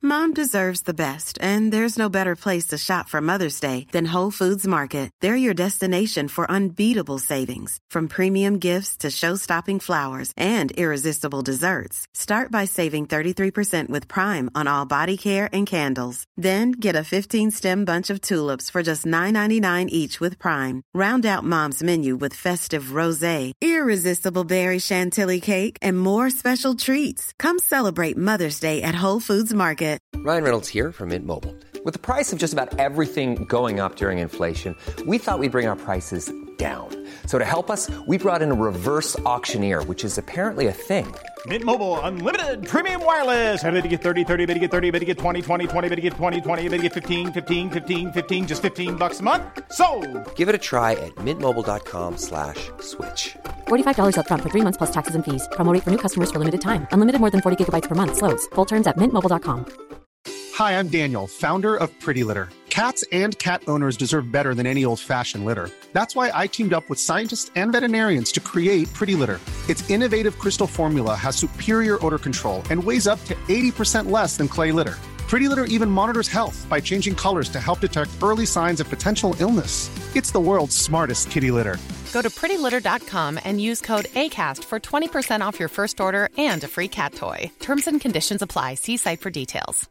Mom deserves the best, and there's no better place to shop for Mother's Day than Whole Foods Market. They're your destination for unbeatable savings, from premium gifts to show-stopping flowers and irresistible desserts. Start by saving 33% with Prime on all body care and candles. Then get a 15-stem bunch of tulips for just $9.99 each with Prime. Round out Mom's menu with festive rosé, irresistible berry chantilly cake, and more special treats. Come celebrate Mother's Day at Whole Foods Market. Ryan Reynolds here from Mint Mobile. With the price of just about everything going up during inflation, we thought we'd bring our prices down. So to help us, we brought in a reverse auctioneer, which is apparently a thing. Mint Mobile Unlimited Premium Wireless. How to get 30, 30, bit to get 30, bit to get 20, 20, 20, bit to get 20, 20, bit to get 15, 15, 15, 15, just $15 a month? Sold! Give it a try at mintmobile.com/switch. $45 up front for 3 months plus taxes and fees. Promo rate for new customers for limited time. Unlimited more than 40 gigabytes per month. Slows full terms at mintmobile.com. Hi, I'm Daniel, founder of Pretty Litter. Cats and cat owners deserve better than any old-fashioned litter. That's why I teamed up with scientists and veterinarians to create Pretty Litter. Its innovative crystal formula has superior odor control and weighs up to 80% less than clay litter. Pretty Litter even monitors health by changing colors to help detect early signs of potential illness. It's the world's smartest kitty litter. Go to prettylitter.com and use code ACAST for 20% off your first order and a free cat toy. Terms and conditions apply. See site for details.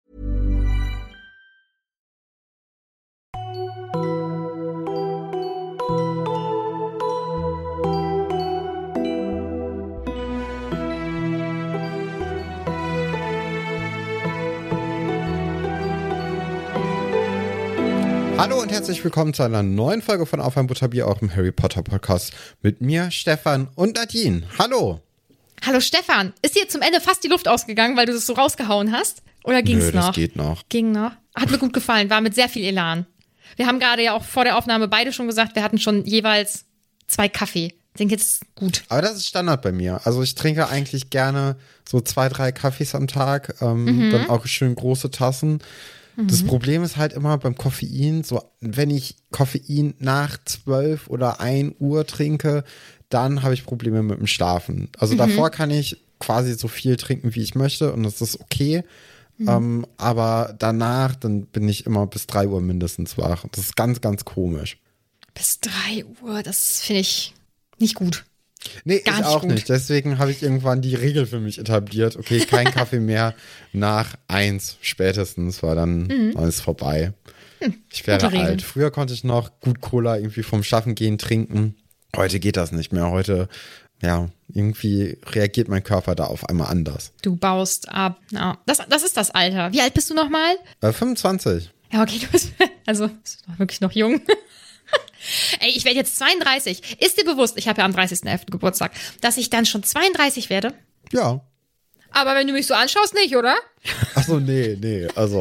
Hallo und herzlich willkommen zu einer neuen Folge von Auf ein Butterbier, auch im Harry Potter Podcast mit mir, Stefan und Nadine. Hallo. Hallo Stefan, ist dir zum Ende fast die Luft ausgegangen, weil du das so rausgehauen hast? Oder ging's noch? Das geht noch. Ging noch. Hat mir gut gefallen, war mit sehr viel Elan. Wir haben gerade ja auch vor der Aufnahme beide schon gesagt, wir hatten schon jeweils 2 Kaffee. Ich denke jetzt gut. Aber das ist Standard bei mir. Also ich trinke eigentlich gerne so 2, 3 Kaffees am Tag, dann auch schön große Tassen. Das Problem ist halt immer beim Koffein, so wenn ich Koffein nach 12 oder 1 Uhr trinke, dann habe ich Probleme mit dem Schlafen. Also davor kann ich quasi so viel trinken, wie ich möchte und das ist okay. Aber danach, dann bin ich immer bis 3 Uhr mindestens wach. Das ist ganz, ganz komisch. Bis 3 Uhr, das finde ich nicht gut. Nee, Gar ich auch gut. nicht. Deswegen habe ich irgendwann die Regel für mich etabliert. Okay, kein Kaffee mehr nach 1 spätestens, weil dann ist vorbei. Ich werde gute Regel. alt. Früher konnte ich noch gut Cola irgendwie vom Schaffen gehen trinken. Heute geht das nicht mehr. Heute, ja, irgendwie reagiert mein Körper da auf einmal anders. Du baust ab. Ja, das ist das Alter. Wie alt bist du nochmal? 25. Ja, okay, du bist doch wirklich noch jung. Ey, ich werde jetzt 32. Ist dir bewusst, ich habe ja am 30.11. Geburtstag, dass ich dann schon 32 werde? Ja. Aber wenn du mich so anschaust, nicht, oder? Achso, nee. Also,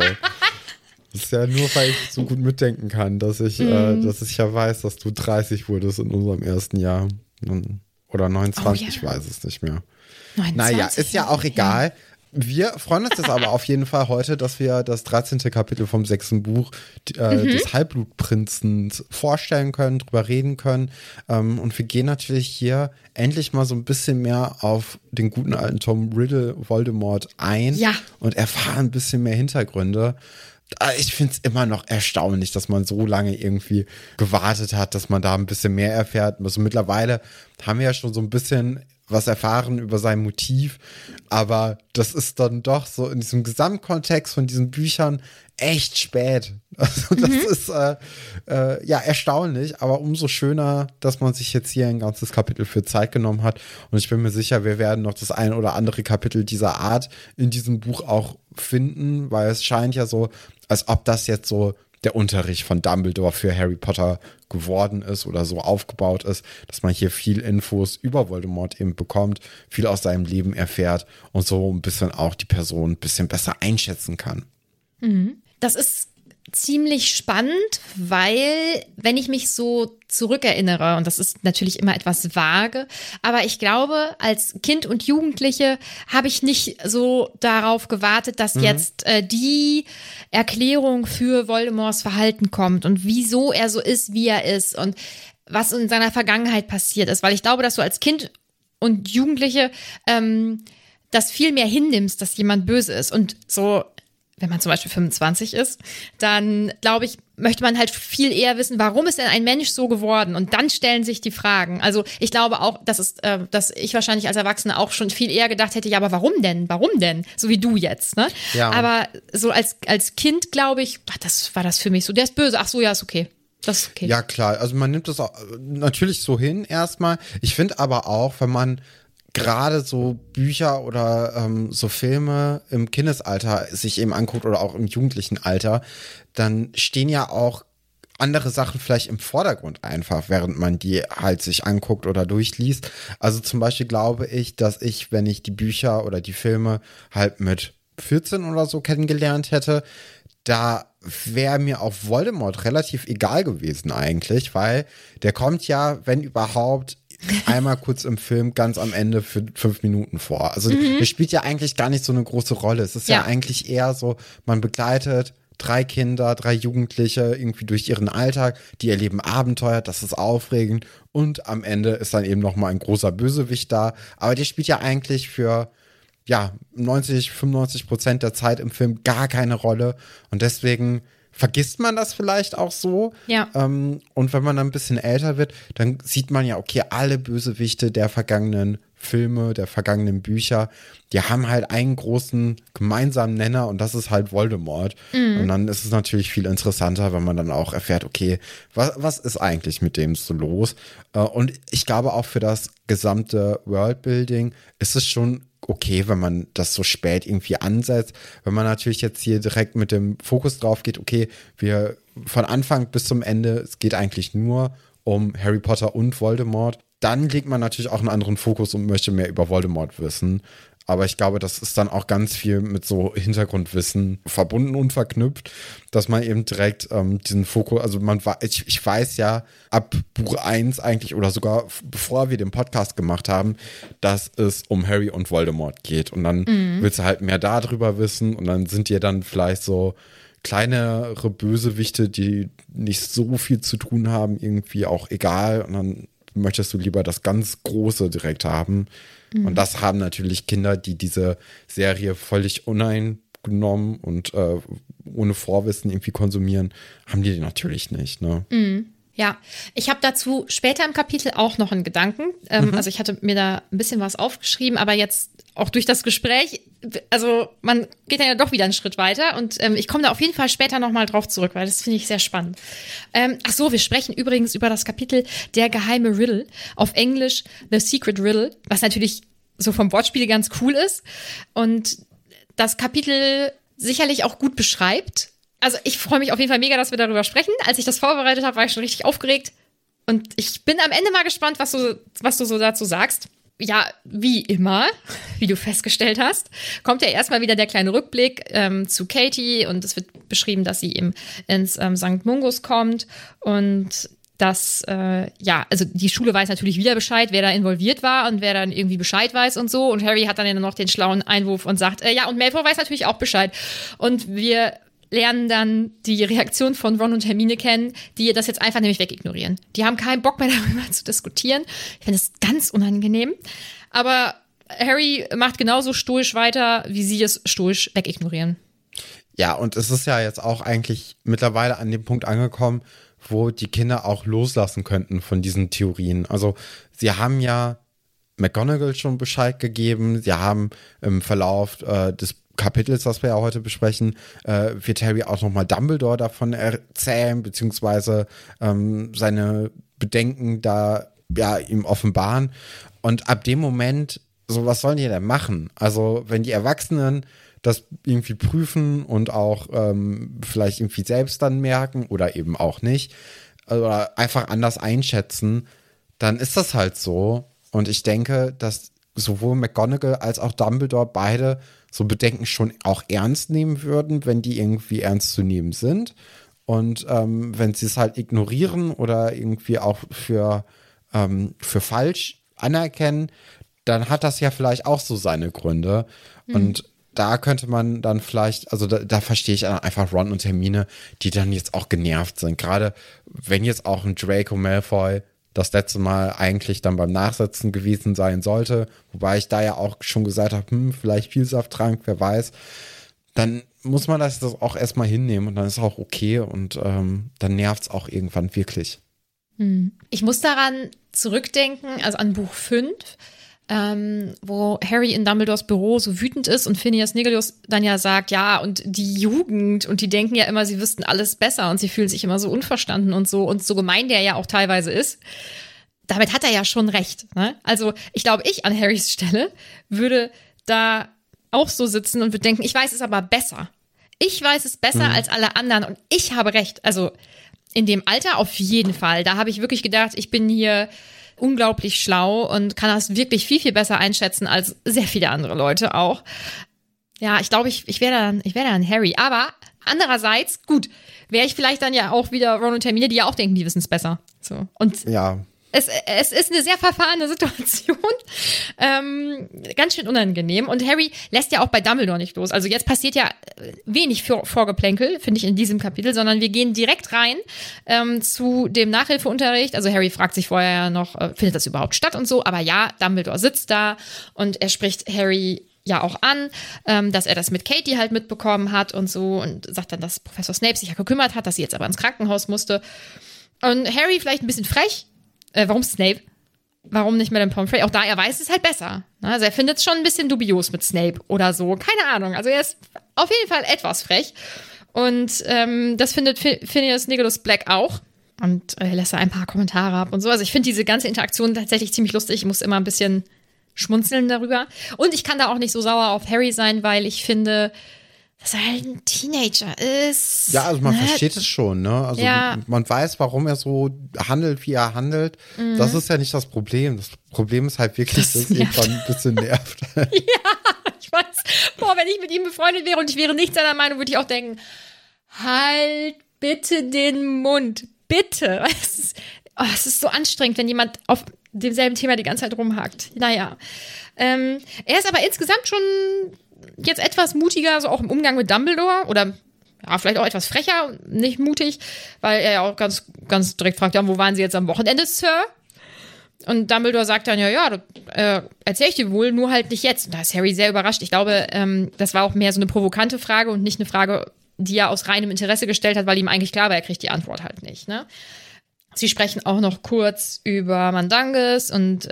das ist ja nur, weil ich so gut mitdenken kann, dass ich ja weiß, dass du 30 wurdest in unserem ersten Jahr. Oder 29, ich weiß es nicht mehr. 29, naja, ist ja auch egal. Wir freuen uns jetzt aber auf jeden Fall heute, dass wir das 13. Kapitel vom 6. Buch des Halbblutprinzen vorstellen können, drüber reden können. Und wir gehen natürlich hier endlich mal so ein bisschen mehr auf den guten alten Tom Riddle Voldemort ein und erfahren ein bisschen mehr Hintergründe. Ich finde es immer noch erstaunlich, dass man so lange irgendwie gewartet hat, dass man da ein bisschen mehr erfährt. Also mittlerweile haben wir ja schon so ein bisschen was erfahren über sein Motiv, aber das ist dann doch so in diesem Gesamtkontext von diesen Büchern echt spät. Also das ist erstaunlich, aber umso schöner, dass man sich jetzt hier ein ganzes Kapitel für Zeit genommen hat und ich bin mir sicher, wir werden noch das ein oder andere Kapitel dieser Art in diesem Buch auch finden, weil es scheint ja so, als ob das jetzt so der Unterricht von Dumbledore für Harry Potter geworden ist oder so aufgebaut ist, dass man hier viel Infos über Voldemort eben bekommt, viel aus seinem Leben erfährt und so ein bisschen auch die Person ein bisschen besser einschätzen kann. Das ist ziemlich spannend, weil, wenn ich mich so zurückerinnere, und das ist natürlich immer etwas vage, aber ich glaube, als Kind und Jugendliche habe ich nicht so darauf gewartet, dass jetzt die Erklärung für Voldemorts Verhalten kommt und wieso er so ist, wie er ist und was in seiner Vergangenheit passiert ist, weil ich glaube, dass du als Kind und Jugendliche das viel mehr hinnimmst, dass jemand böse ist und so wenn man zum Beispiel 25 ist, dann, glaube ich, möchte man halt viel eher wissen, warum ist denn ein Mensch so geworden? Und dann stellen sich die Fragen. Also ich glaube auch, dass ich wahrscheinlich als Erwachsene auch schon viel eher gedacht hätte, ja, aber warum denn? Warum denn? So wie du jetzt, ne? Ja. Aber so als Kind, glaube ich, das war das für mich so, der ist böse, ach so, ja, ist okay. Das ist okay. Ja, klar. Also man nimmt das auch natürlich so hin erstmal. Ich finde aber auch, wenn man gerade so Bücher oder so Filme im Kindesalter sich eben anguckt oder auch im jugendlichen Alter, dann stehen ja auch andere Sachen vielleicht im Vordergrund einfach, während man die halt sich anguckt oder durchliest. Also zum Beispiel glaube ich, dass ich, wenn ich die Bücher oder die Filme halt mit 14 oder so kennengelernt hätte, da wäre mir auch Voldemort relativ egal gewesen eigentlich, weil der kommt ja, wenn überhaupt, einmal kurz im Film ganz am Ende für 5 Minuten vor. Also der spielt ja eigentlich gar nicht so eine große Rolle. Es ist ja eigentlich eher so, man begleitet 3 Kinder, 3 Jugendliche irgendwie durch ihren Alltag, die erleben Abenteuer, das ist aufregend und am Ende ist dann eben nochmal ein großer Bösewicht da. Aber der spielt ja eigentlich für 90-95% der Zeit im Film gar keine Rolle und deswegen vergisst man das vielleicht auch so. Ja. Und wenn man dann ein bisschen älter wird, dann sieht man ja, okay, alle Bösewichte der vergangenen Filme, der vergangenen Bücher, die haben halt einen großen gemeinsamen Nenner und das ist halt Voldemort. Und dann ist es natürlich viel interessanter, wenn man dann auch erfährt, okay, was ist eigentlich mit dem so los? Und ich glaube auch für das gesamte Worldbuilding ist es schon okay, wenn man das so spät irgendwie ansetzt. Wenn man natürlich jetzt hier direkt mit dem Fokus drauf geht, okay, wir von Anfang bis zum Ende, es geht eigentlich nur um Harry Potter und Voldemort, dann legt man natürlich auch einen anderen Fokus und möchte mehr über Voldemort wissen. Aber ich glaube, das ist dann auch ganz viel mit so Hintergrundwissen verbunden und verknüpft, dass man eben direkt diesen Fokus, also ich weiß ja ab Buch 1 eigentlich oder sogar bevor wir den Podcast gemacht haben, dass es um Harry und Voldemort geht. Und dann willst du halt mehr darüber wissen und dann sind dir dann vielleicht so kleinere Bösewichte, die nicht so viel zu tun haben, irgendwie auch egal. Und dann möchtest du lieber das ganz Große direkt haben. Und das haben natürlich Kinder, die diese Serie völlig uneingenommen und ohne Vorwissen irgendwie konsumieren, haben die natürlich nicht, ne? Ja, ich habe dazu später im Kapitel auch noch einen Gedanken. Also ich hatte mir da ein bisschen was aufgeschrieben, aber jetzt auch durch das Gespräch, also man geht dann ja doch wieder einen Schritt weiter und ich komme da auf jeden Fall später nochmal drauf zurück, weil das finde ich sehr spannend. Ach so, wir sprechen übrigens über das Kapitel Der geheime Riddle, auf Englisch The Secret Riddle, was natürlich so vom Wortspiel ganz cool ist und das Kapitel sicherlich auch gut beschreibt. Also ich freue mich auf jeden Fall mega, dass wir darüber sprechen. Als ich das vorbereitet habe, war ich schon richtig aufgeregt. Und ich bin am Ende mal gespannt, was du so dazu sagst. Ja, wie immer, wie du festgestellt hast, kommt ja erstmal wieder der kleine Rückblick zu Katie. Und es wird beschrieben, dass sie eben ins St. Mungus kommt. Und dass, also die Schule weiß natürlich wieder Bescheid, wer da involviert war und wer dann irgendwie Bescheid weiß und so. Und Harry hat dann ja noch den schlauen Einwurf und sagt, und Malfoy weiß natürlich auch Bescheid. Und wir lernen dann die Reaktion von Ron und Hermine kennen, die das jetzt einfach nämlich wegignorieren. Die haben keinen Bock mehr darüber zu diskutieren. Ich finde das ganz unangenehm. Aber Harry macht genauso stoisch weiter, wie sie es stoisch wegignorieren. Ja, und es ist ja jetzt auch eigentlich mittlerweile an dem Punkt angekommen, wo die Kinder auch loslassen könnten von diesen Theorien. Also sie haben ja McGonagall schon Bescheid gegeben. Sie haben im Verlauf des Kapitels, das wir ja heute besprechen, wird Harry auch nochmal Dumbledore davon erzählen, beziehungsweise seine Bedenken da ihm offenbaren. Und ab dem Moment, so was sollen die denn machen? Also wenn die Erwachsenen das irgendwie prüfen und auch vielleicht irgendwie selbst dann merken oder eben auch nicht, oder einfach anders einschätzen, dann ist das halt so. Und ich denke, dass sowohl McGonagall als auch Dumbledore beide so Bedenken schon auch ernst nehmen würden, wenn die irgendwie ernst zu nehmen sind. Und wenn sie es halt ignorieren oder irgendwie auch für falsch anerkennen, dann hat das ja vielleicht auch so seine Gründe. Und da könnte man dann vielleicht, also da verstehe ich einfach Ron und Hermine, die dann jetzt auch genervt sind. Gerade wenn jetzt auch ein Draco Malfoy das letzte Mal eigentlich dann beim Nachsitzen gewesen sein sollte, wobei ich da ja auch schon gesagt habe, vielleicht Vielsafttrank, wer weiß. dann muss man das auch erstmal hinnehmen und dann ist es auch okay und dann nervt es auch irgendwann wirklich. Ich muss daran zurückdenken, also an Buch 5, wo Harry in Dumbledores Büro so wütend ist und Phineas Nigelius dann ja sagt, ja, und die Jugend und die denken ja immer, sie wüssten alles besser und sie fühlen sich immer so unverstanden und so gemein der ja auch teilweise ist. Damit hat er ja schon recht. Ne? Also ich glaube, ich an Harrys Stelle würde da auch so sitzen und würde denken, ich weiß es aber besser. Ich weiß es besser als alle anderen und ich habe recht. Also in dem Alter auf jeden Fall. Da habe ich wirklich gedacht, ich bin hier unglaublich schlau und kann das wirklich viel, viel besser einschätzen als sehr viele andere Leute auch. Ja, ich glaube, ich wäre dann Harry. Aber andererseits, gut, wäre ich vielleicht dann ja auch wieder Ron und Hermine, die ja auch denken, die wissen es besser. So. Und ja. Es ist eine sehr verfahrene Situation, ganz schön unangenehm. Und Harry lässt ja auch bei Dumbledore nicht los. Also jetzt passiert ja wenig Vorgeplänkel, finde ich, in diesem Kapitel, sondern wir gehen direkt rein zu dem Nachhilfeunterricht. Also Harry fragt sich vorher ja noch, findet das überhaupt statt und so. Aber ja, Dumbledore sitzt da und er spricht Harry ja auch an, dass er das mit Katie halt mitbekommen hat und so und sagt dann, dass Professor Snape sich ja gekümmert hat, dass sie jetzt aber ins Krankenhaus musste. Und Harry vielleicht ein bisschen frech. Warum Snape? Warum nicht Madame Pomfrey? Auch da, er weiß es halt besser. Also er findet es schon ein bisschen dubios mit Snape oder so. Keine Ahnung. Also er ist auf jeden Fall etwas frech. Und das findet Phineas Nigelius Black auch. Und er lässt da ein paar Kommentare ab und so. Also ich finde diese ganze Interaktion tatsächlich ziemlich lustig. Ich muss immer ein bisschen schmunzeln darüber. Und ich kann da auch nicht so sauer auf Harry sein, weil ich finde, dass er halt ein Teenager ist. Ja, also man versteht es schon, ne? Also man weiß, warum er so handelt, wie er handelt. Das ist ja nicht das Problem. Das Problem ist halt wirklich, dass es irgendwann ein bisschen nervt. Ja, ich weiß. Boah, wenn ich mit ihm befreundet wäre und ich wäre nicht seiner Meinung, würde ich auch denken, halt bitte den Mund. Bitte. Es ist so anstrengend, wenn jemand auf demselben Thema die ganze Zeit rumhakt. Naja. Er ist aber insgesamt schon jetzt etwas mutiger, so auch im Umgang mit Dumbledore oder ja, vielleicht auch etwas frecher, nicht mutig, weil er ja auch ganz, ganz direkt fragt, ja, wo waren Sie jetzt am Wochenende, Sir? Und Dumbledore sagt dann, erzähl ich dir wohl, nur halt nicht jetzt. Und da ist Harry sehr überrascht. Ich glaube, das war auch mehr so eine provokante Frage und nicht eine Frage, die er aus reinem Interesse gestellt hat, weil ihm eigentlich klar war, er kriegt die Antwort halt nicht, ne? Sie sprechen auch noch kurz über Mandanges und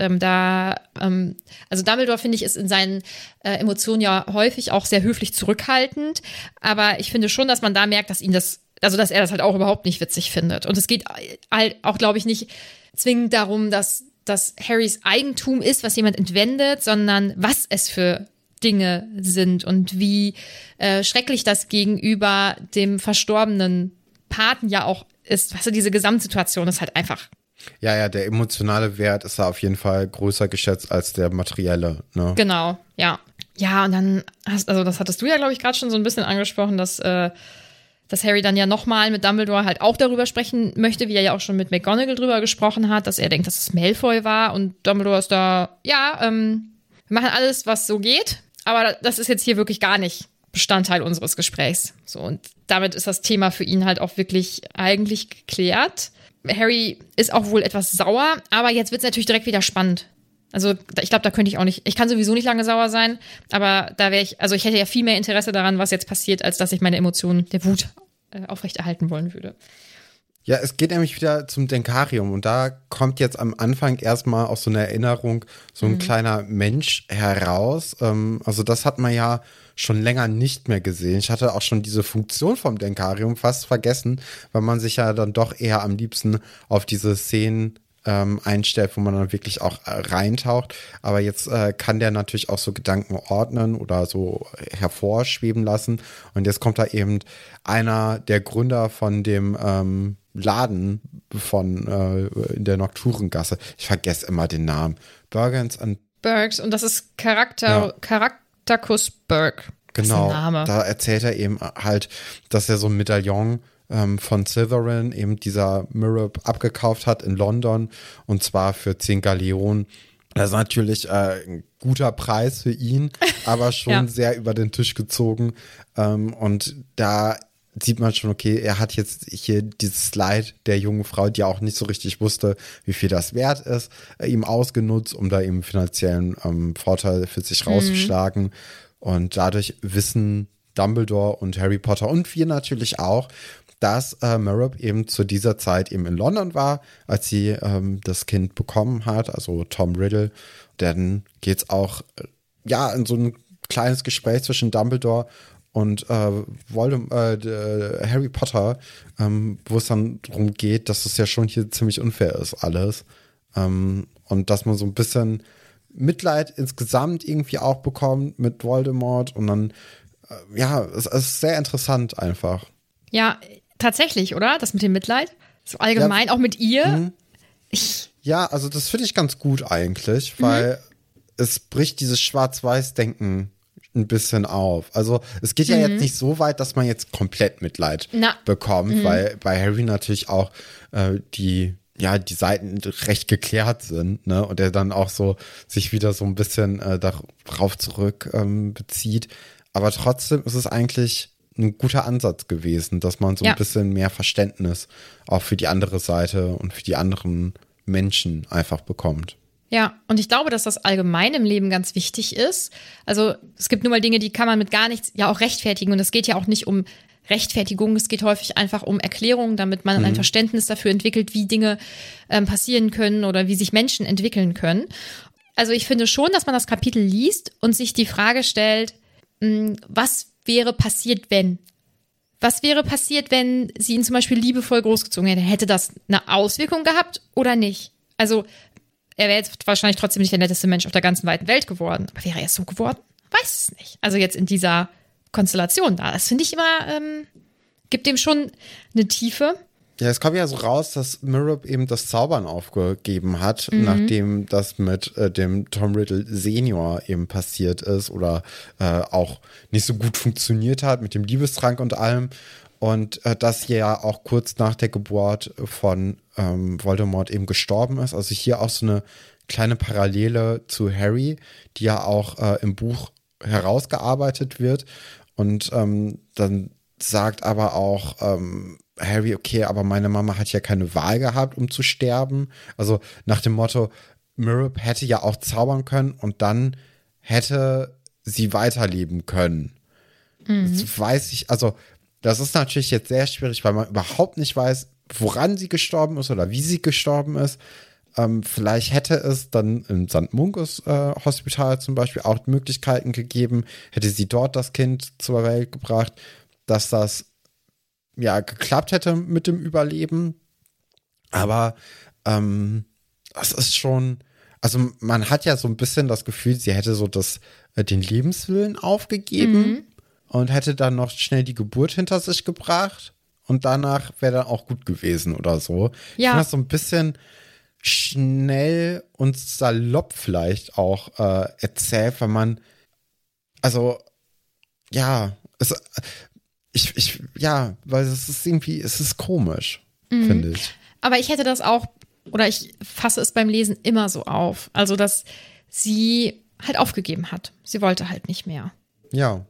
also Dumbledore, finde ich, ist in seinen Emotionen ja häufig auch sehr höflich zurückhaltend, aber ich finde schon, dass man da merkt, dass dass er das halt auch überhaupt nicht witzig findet. Und es geht halt auch, glaube ich, nicht zwingend darum, dass Harrys Eigentum ist, was jemand entwendet, sondern was es für Dinge sind und wie schrecklich das gegenüber dem verstorbenen Paten ja auch ist, weißt du, diese Gesamtsituation ist halt einfach. Ja, der emotionale Wert ist da auf jeden Fall größer geschätzt als der materielle, ne? Genau, ja. Ja, und dann das hattest du ja, glaube ich, gerade schon so ein bisschen angesprochen, dass Harry dann ja nochmal mit Dumbledore halt auch darüber sprechen möchte, wie er ja auch schon mit McGonagall drüber gesprochen hat, dass er denkt, dass es Malfoy war und Dumbledore ist da, wir machen alles, was so geht, aber das ist jetzt hier wirklich gar nicht Bestandteil unseres Gesprächs. So, und damit ist das Thema für ihn halt auch wirklich eigentlich geklärt. Harry ist auch wohl etwas sauer, aber jetzt wird es natürlich direkt wieder spannend. Also ich glaube, da könnte ich auch nicht, ich kann sowieso nicht lange sauer sein, aber da ich hätte ja viel mehr Interesse daran, was jetzt passiert, als dass ich meine Emotionen der Wut aufrechterhalten wollen würde. Ja, es geht nämlich wieder zum Denkarium und da kommt jetzt am Anfang erstmal aus so einer Erinnerung so ein kleiner Mensch heraus. Also das hat man ja schon länger nicht mehr gesehen. Ich hatte auch schon diese Funktion vom Denkarium fast vergessen, weil man sich ja dann doch eher am liebsten auf diese Szenen einstellt, wo man dann wirklich auch reintaucht. Aber jetzt kann der natürlich auch so Gedanken ordnen oder so hervorschweben lassen. Und jetzt kommt da eben einer der Gründer von dem Laden von in der Nocturengasse. Ich vergesse immer den Namen. Burgers und das ist Caractacus Burke. Genau, das ist ein Name. Da erzählt er eben halt, dass er so ein Medaillon von Slytherin, eben dieser Mirror, abgekauft hat in London und zwar für 10 Galeonen. Das ist natürlich ein guter Preis für ihn, aber schon sehr über den Tisch gezogen. Und da sieht man schon, okay, er hat jetzt hier dieses Leid der jungen Frau, die auch nicht so richtig wusste, wie viel das wert ist, ihm ausgenutzt, um da eben finanziellen Vorteil für sich rauszuschlagen. Und dadurch wissen Dumbledore und Harry Potter und wir natürlich auch, dass Merope eben zu dieser Zeit eben in London war, als sie das Kind bekommen hat, also Tom Riddle. Dann geht's auch in so ein kleines Gespräch zwischen Dumbledore und Harry Potter, wo es dann darum geht, dass es ja schon hier ziemlich unfair ist alles. Und dass man so ein bisschen Mitleid insgesamt irgendwie auch bekommt mit Voldemort. Und dann, es ist sehr interessant einfach. Ja, tatsächlich, oder? Das mit dem Mitleid? So allgemein, auch mit ihr? Ja, also das finde ich ganz gut eigentlich, weil es bricht dieses Schwarz-Weiß-Denken ein bisschen auf. Also es geht ja jetzt nicht so weit, dass man jetzt komplett Mitleid bekommt, weil bei Harry natürlich auch die Seiten recht geklärt sind, ne? Und er dann auch so sich wieder so ein bisschen darauf zurück bezieht. Aber trotzdem ist es eigentlich ein guter Ansatz gewesen, dass man so ein bisschen mehr Verständnis auch für die andere Seite und für die anderen Menschen einfach bekommt. Ja, und ich glaube, dass das allgemein im Leben ganz wichtig ist. Also es gibt nun mal Dinge, die kann man mit gar nichts ja auch rechtfertigen. Und es geht ja auch nicht um Rechtfertigung, es geht häufig einfach um Erklärung, damit man ein Verständnis dafür entwickelt, wie Dinge passieren können oder wie sich Menschen entwickeln können. Also ich finde schon, dass man das Kapitel liest und sich die Frage stellt, was wäre passiert, wenn? Was wäre passiert, wenn sie ihn zum Beispiel liebevoll großgezogen hätte? Hätte das eine Auswirkung gehabt oder nicht? Also er wäre jetzt wahrscheinlich trotzdem nicht der netteste Mensch auf der ganzen weiten Welt geworden. Aber wäre er so geworden? Weiß es nicht. Also jetzt in dieser Konstellation da. Das finde ich immer, gibt dem schon eine Tiefe. Ja, es kommt ja so raus, dass Merope eben das Zaubern aufgegeben hat, nachdem das mit dem Tom Riddle Senior eben passiert ist oder auch nicht so gut funktioniert hat mit dem Liebestrank und allem. Und dass ja auch kurz nach der Geburt von Voldemort eben gestorben ist. Also hier auch so eine kleine Parallele zu Harry, die ja auch im Buch herausgearbeitet wird. Und dann sagt aber auch Harry, okay, aber meine Mama hat ja keine Wahl gehabt, um zu sterben. Also nach dem Motto, Merope hätte ja auch zaubern können und dann hätte sie weiterleben können. Das weiß ich, also das ist natürlich jetzt sehr schwierig, weil man überhaupt nicht weiß, woran sie gestorben ist oder wie sie gestorben ist. Vielleicht hätte es dann im St. Mungus Hospital zum Beispiel auch Möglichkeiten gegeben, hätte sie dort das Kind zur Welt gebracht, dass das geklappt hätte mit dem Überleben. Aber das ist schon, also man hat ja so ein bisschen das Gefühl, sie hätte so den Lebenswillen aufgegeben und hätte dann noch schnell die Geburt hinter sich gebracht und danach wäre dann auch gut gewesen oder so. Ich finde das so ein bisschen schnell und salopp vielleicht auch erzählt, weil man, also weil es ist irgendwie, es ist komisch, finde ich. Aber ich hätte das auch, oder ich fasse es beim Lesen immer so auf, also dass sie halt aufgegeben hat. Sie wollte halt nicht mehr. Ja.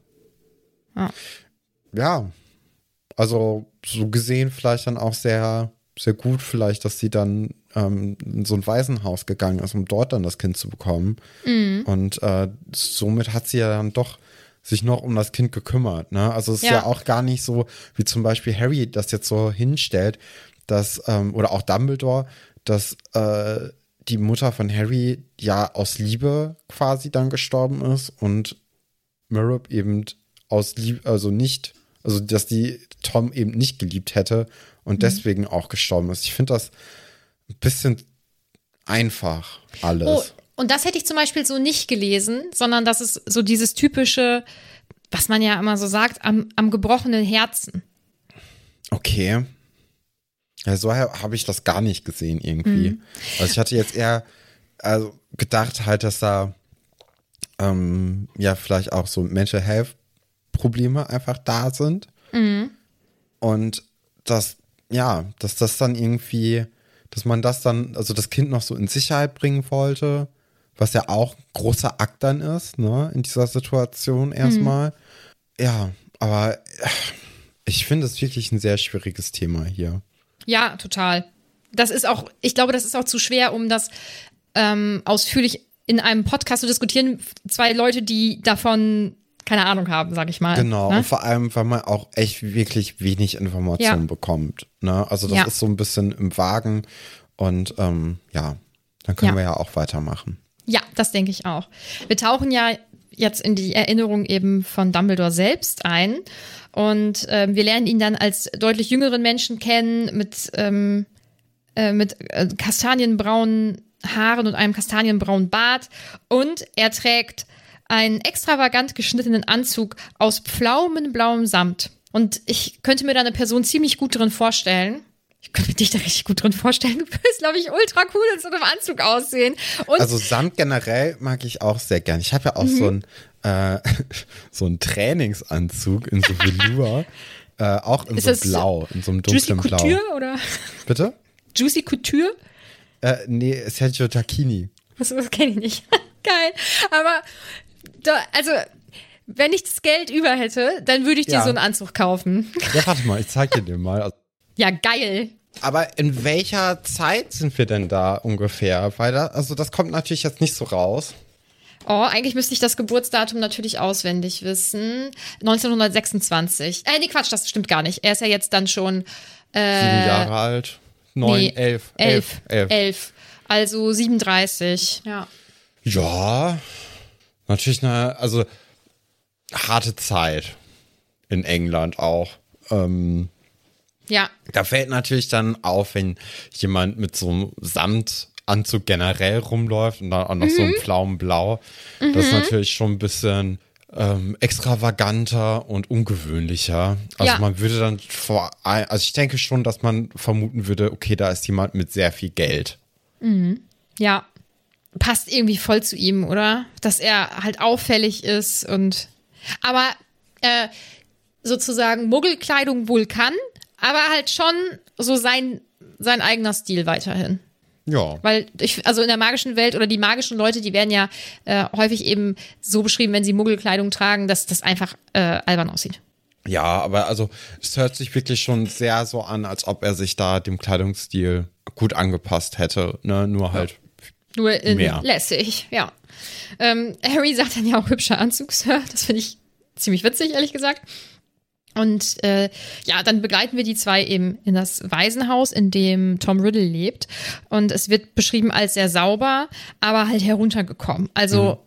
Ja, also so gesehen vielleicht dann auch sehr, sehr gut vielleicht, dass sie dann in so ein Waisenhaus gegangen ist, um dort dann das Kind zu bekommen. Und somit hat sie ja dann doch sich noch um das Kind gekümmert, ne? Also es ist ja auch gar nicht so, wie zum Beispiel Harry das jetzt so hinstellt, dass, oder auch Dumbledore, dass die Mutter von Harry ja aus Liebe quasi dann gestorben ist und Merope eben aus Liebe, also dass die Tom eben nicht geliebt hätte und deswegen auch gestorben ist. Ich finde das ein bisschen einfach alles. Oh, und das hätte ich zum Beispiel so nicht gelesen, sondern das ist so dieses typische, was man ja immer so sagt, am gebrochenen Herzen. Okay. Ja, so habe ich das gar nicht gesehen irgendwie. Also ich hatte jetzt eher gedacht halt, dass da vielleicht auch so Mental Health Probleme einfach da sind. Und dass das dann irgendwie, dass man das dann, also das Kind noch so in Sicherheit bringen wollte, was ja auch ein großer Akt dann ist, ne, in dieser Situation erstmal. Ja, aber ich finde es wirklich ein sehr schwieriges Thema hier. Ja, total. Ich glaube, das ist auch zu schwer, um das ausführlich in einem Podcast zu diskutieren. Zwei Leute, die davon keine Ahnung haben, sag ich mal. Genau, ne? und vor allem, weil man auch echt wirklich wenig Informationen bekommt. Ne? Also das ist so ein bisschen im Wagen und dann können wir ja auch weitermachen. Ja, das denke ich auch. Wir tauchen ja jetzt in die Erinnerung eben von Dumbledore selbst ein und wir lernen ihn dann als deutlich jüngeren Menschen kennen mit kastanienbraunen Haaren und einem kastanienbraunen Bart und er trägt einen extravagant geschnittenen Anzug aus pflaumenblauem Samt. Und ich könnte mir da eine Person ziemlich gut drin vorstellen. Ich könnte dich da richtig gut drin vorstellen. Du würdest, glaube ich, ultra cool in so einem Anzug aussehen. Und also Samt generell mag ich auch sehr gern. Ich habe ja auch so einen Trainingsanzug in so Velour. Auch in so blau, in so einem dunklen Blau. Juicy Couture, oder? Bitte? Juicy Couture? Nee, Sergio Tacchini. Das kenne ich nicht. Geil. Aber also, wenn ich das Geld über hätte, dann würde ich dir so einen Anzug kaufen. Ja, warte mal, ich zeig dir den mal. Ja, geil. Aber in welcher Zeit sind wir denn da ungefähr? Weil das kommt natürlich jetzt nicht so raus. Oh, eigentlich müsste ich das Geburtsdatum natürlich auswendig wissen. 1926. Nee, Quatsch, das stimmt gar nicht. Er ist ja jetzt dann schon 7 Jahre alt. 11. Also 37, ja. Ja, natürlich also harte Zeit in England auch. Ja. Da fällt natürlich dann auf, wenn jemand mit so einem Samtanzug generell rumläuft und dann auch noch so ein Pflaumenblau. Das ist natürlich schon ein bisschen extravaganter und ungewöhnlicher. Also man würde dann also ich denke schon, dass man vermuten würde, okay, da ist jemand mit sehr viel Geld. Ja. Passt irgendwie voll zu ihm, oder? Dass er halt auffällig ist aber sozusagen Muggelkleidung wohl kann, aber halt schon so sein eigener Stil weiterhin. Ja. Weil also in der magischen Welt oder die magischen Leute, die werden ja häufig eben so beschrieben, wenn sie Muggelkleidung tragen, dass das einfach albern aussieht. Ja, aber also es hört sich wirklich schon sehr so an, als ob er sich da dem Kleidungsstil gut angepasst hätte, ne? Nur halt nur in mehr. Lässig, ja. Harry sagt dann ja auch hübscher Anzug, Sir. Das finde ich ziemlich witzig, ehrlich gesagt. Und dann begleiten wir die zwei eben in das Waisenhaus, in dem Tom Riddle lebt. Und es wird beschrieben als sehr sauber, aber halt heruntergekommen. Also,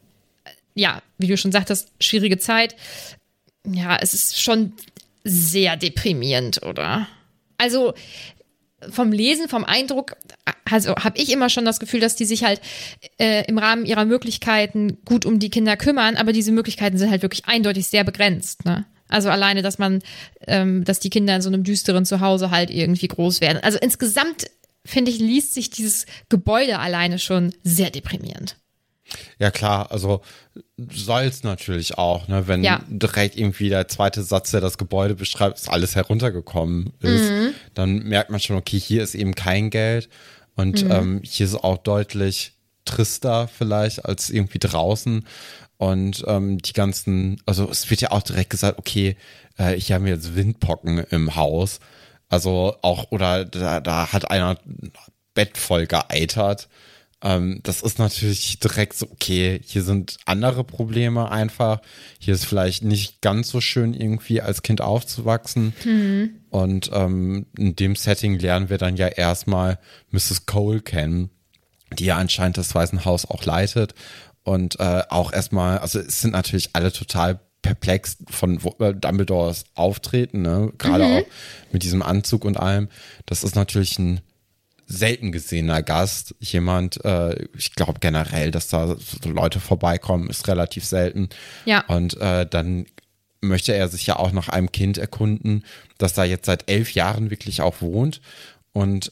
wie du schon sagtest, schwierige Zeit. Ja, es ist schon sehr deprimierend, oder? Also, vom Lesen, vom Eindruck, also habe ich immer schon das Gefühl, dass die sich halt im Rahmen ihrer Möglichkeiten gut um die Kinder kümmern, aber diese Möglichkeiten sind halt wirklich eindeutig sehr begrenzt, ne? Also alleine, dass dass die Kinder in so einem düsteren Zuhause halt irgendwie groß werden. Also insgesamt, finde ich, liest sich dieses Gebäude alleine schon sehr deprimierend. Ja klar, also soll es natürlich auch, ne? Wenn direkt irgendwie der zweite Satz, der das Gebäude beschreibt, ist alles heruntergekommen ist, dann merkt man schon, okay, hier ist eben kein Geld und hier ist auch deutlich trister vielleicht als irgendwie draußen. Und die ganzen, also es wird ja auch direkt gesagt, okay, ich habe jetzt Windpocken im Haus. Also auch, oder da hat einer Bett voll geeitert. Das ist natürlich direkt so, okay, hier sind andere Probleme einfach. Hier ist vielleicht nicht ganz so schön irgendwie als Kind aufzuwachsen. Und in dem Setting lernen wir dann ja erstmal Mrs. Cole kennen, die ja anscheinend das Waisenhaus auch leitet. Und auch erstmal, also es sind natürlich alle total perplex von Dumbledores Auftreten, ne? Gerade auch mit diesem Anzug und allem. Das ist natürlich ein selten gesehener Gast. Jemand, ich glaube generell, dass da so Leute vorbeikommen, ist relativ selten. Ja. Und dann möchte er sich ja auch nach einem Kind erkunden, das da jetzt seit 11 Jahren wirklich auch wohnt. Und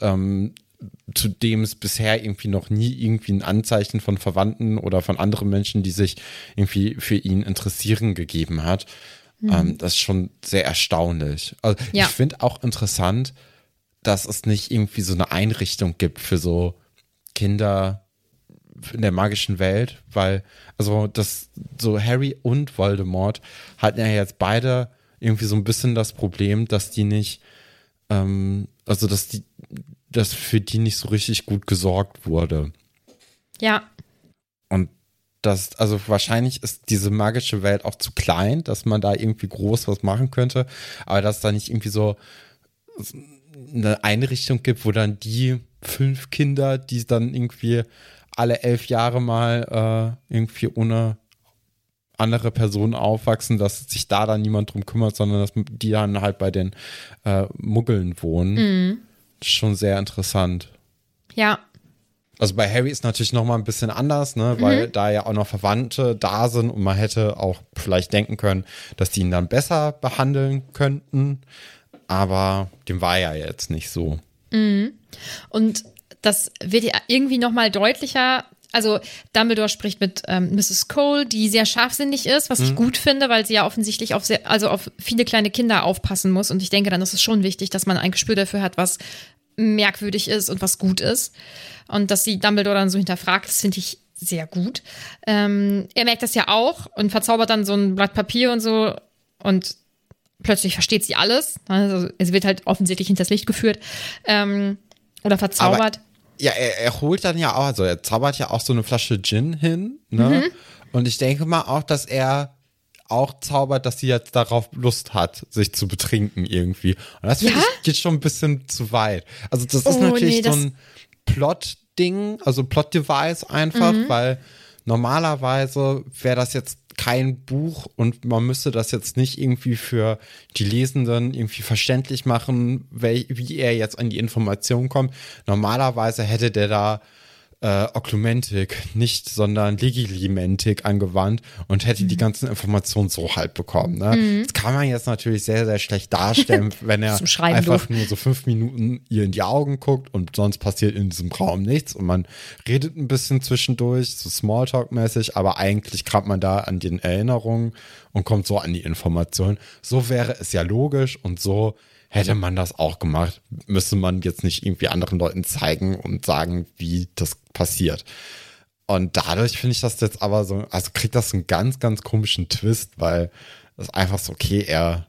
zu dem es bisher irgendwie noch nie irgendwie ein Anzeichen von Verwandten oder von anderen Menschen, die sich irgendwie für ihn interessieren, gegeben hat. Das ist schon sehr erstaunlich. Also ich finde auch interessant, dass es nicht irgendwie so eine Einrichtung gibt für so Kinder in der magischen Welt, weil also so Harry und Voldemort hatten ja jetzt beide irgendwie so ein bisschen das Problem, dass die nicht, dass für die nicht so richtig gut gesorgt wurde. Ja. Und also wahrscheinlich ist diese magische Welt auch zu klein, dass man da irgendwie groß was machen könnte, aber dass es da nicht irgendwie so eine Einrichtung gibt, wo dann die 5 Kinder, die dann irgendwie alle 11 Jahre mal irgendwie ohne andere Personen aufwachsen, dass sich da dann niemand drum kümmert, sondern dass die dann halt bei den Muggeln wohnen. Schon sehr interessant. Ja. Also bei Harry ist natürlich nochmal ein bisschen anders, ne, weil da ja auch noch Verwandte da sind und man hätte auch vielleicht denken können, dass die ihn dann besser behandeln könnten, aber dem war ja jetzt nicht so. Und das wird ja irgendwie nochmal deutlicher. Also Dumbledore spricht mit Mrs. Cole, die sehr scharfsinnig ist, was ich gut finde, weil sie ja offensichtlich auf viele kleine Kinder aufpassen muss. Und ich denke, dann ist es schon wichtig, dass man ein Gespür dafür hat, was merkwürdig ist und was gut ist. Und dass sie Dumbledore dann so hinterfragt, das finde ich sehr gut. Er merkt das ja auch und verzaubert dann so ein Blatt Papier und so und plötzlich versteht sie alles. Also es wird halt offensichtlich hinters Licht geführt oder verzaubert. Aber ja, er holt dann ja auch, also er zaubert ja auch so eine Flasche Gin hin, ne? Und ich denke mal auch, dass er auch zaubert, dass sie jetzt darauf Lust hat, sich zu betrinken irgendwie. Und das finde ich geht schon ein bisschen zu weit. Also das ist natürlich so ein Plot-Ding, also Plot-Device einfach, weil normalerweise wäre das jetzt kein Buch und man müsste das jetzt nicht irgendwie für die Lesenden irgendwie verständlich machen, wie er jetzt an die Information kommt. Normalerweise hätte der da Oklumentik nicht, sondern Legilimentik angewandt und hätte die ganzen Informationen so halt bekommen. Ne? Das kann man jetzt natürlich sehr, sehr schlecht darstellen, wenn er einfach nur so 5 Minuten ihr in die Augen guckt und sonst passiert in diesem Raum nichts und man redet ein bisschen zwischendurch, so Smalltalk-mäßig, aber eigentlich kramt man da an den Erinnerungen und kommt so an die Informationen. So wäre es ja logisch und so hätte man das auch gemacht, müsste man jetzt nicht irgendwie anderen Leuten zeigen und sagen, wie das passiert. Und dadurch finde ich das jetzt aber so, also kriegt das einen ganz, ganz komischen Twist, weil es einfach so, okay, er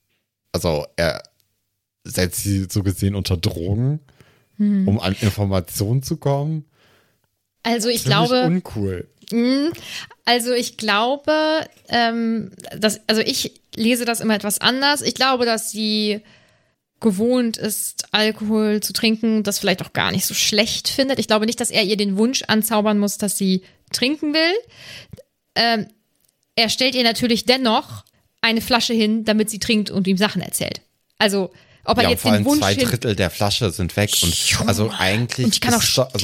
setzt sie so gesehen unter Drogen, um an Informationen zu kommen. Also ich glaube, uncool. Also ich glaube, ich lese das immer etwas anders. Ich glaube, dass sie gewohnt ist, Alkohol zu trinken, das vielleicht auch gar nicht so schlecht findet. Ich glaube nicht, dass er ihr den Wunsch anzaubern muss, dass sie trinken will. Er stellt ihr natürlich dennoch eine Flasche hin, damit sie trinkt und ihm Sachen erzählt. Also, ob er jetzt den Wunsch 2/3 der Flasche sind weg und also eigentlich und ich kann auch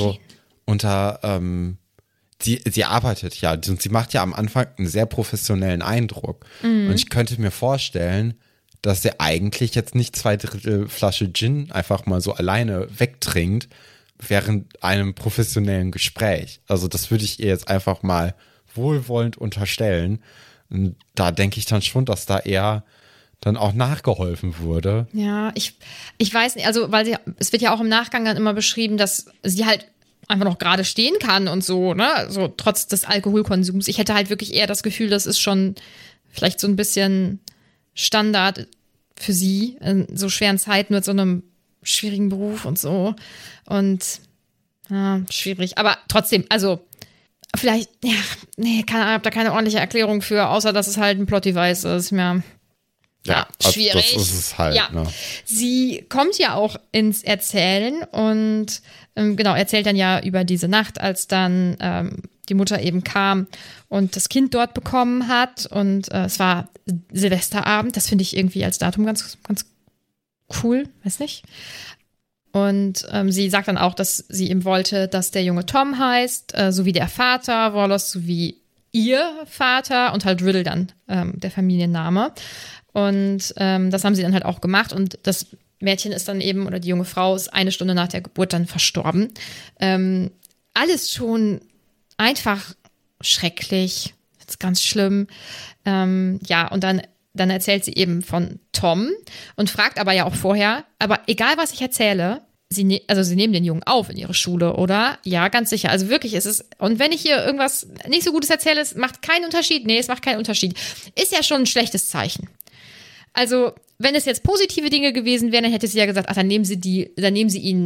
sie arbeitet ja und sie macht ja am Anfang einen sehr professionellen Eindruck. Und ich könnte mir vorstellen, dass sie eigentlich jetzt nicht 2/3 Flasche Gin einfach mal so alleine wegtrinkt während einem professionellen Gespräch. Also das würde ich ihr jetzt einfach mal wohlwollend unterstellen. Und da denke ich dann schon, dass da eher dann auch nachgeholfen wurde. Ja, ich weiß nicht, also weil es wird ja auch im Nachgang dann immer beschrieben, dass sie halt einfach noch gerade stehen kann und so, ne, so trotz des Alkoholkonsums. Ich hätte halt wirklich eher das Gefühl, das ist schon vielleicht so ein bisschen Standard für sie in so schweren Zeiten mit so einem schwierigen Beruf und so. Und schwierig. Aber trotzdem, also vielleicht, ich habe da keine ordentliche Erklärung für, außer dass es halt ein Plot-Device ist. Ja, schwierig. Das ist es halt. Ja. Ne? Sie kommt ja auch ins Erzählen und erzählt dann ja über diese Nacht, als dann die Mutter eben kam und das Kind dort bekommen hat. Und es war Silvesterabend. Das finde ich irgendwie als Datum ganz, ganz cool. Weiß nicht. Und sie sagt dann auch, dass sie ihm wollte, dass der Junge Tom heißt, so wie der Vater, Wallace, so wie ihr Vater und halt Riddle dann der Familienname. Und das haben sie dann halt auch gemacht. Und das Mädchen ist dann eben, oder die junge Frau ist 1 Stunde nach der Geburt dann verstorben. Alles schon einfach schrecklich. Das ist ganz schlimm. Und dann erzählt sie eben von Tom und fragt aber ja auch vorher, aber egal was ich erzähle, sie nehmen den Jungen auf in ihre Schule, oder? Ja, ganz sicher. Also wirklich ist es, und wenn ich hier irgendwas nicht so Gutes erzähle, es macht keinen Unterschied. Nee, es macht keinen Unterschied. Ist ja schon ein schlechtes Zeichen. Also, wenn es jetzt positive Dinge gewesen wären, dann hätte sie ja gesagt, dann nehmen sie ihn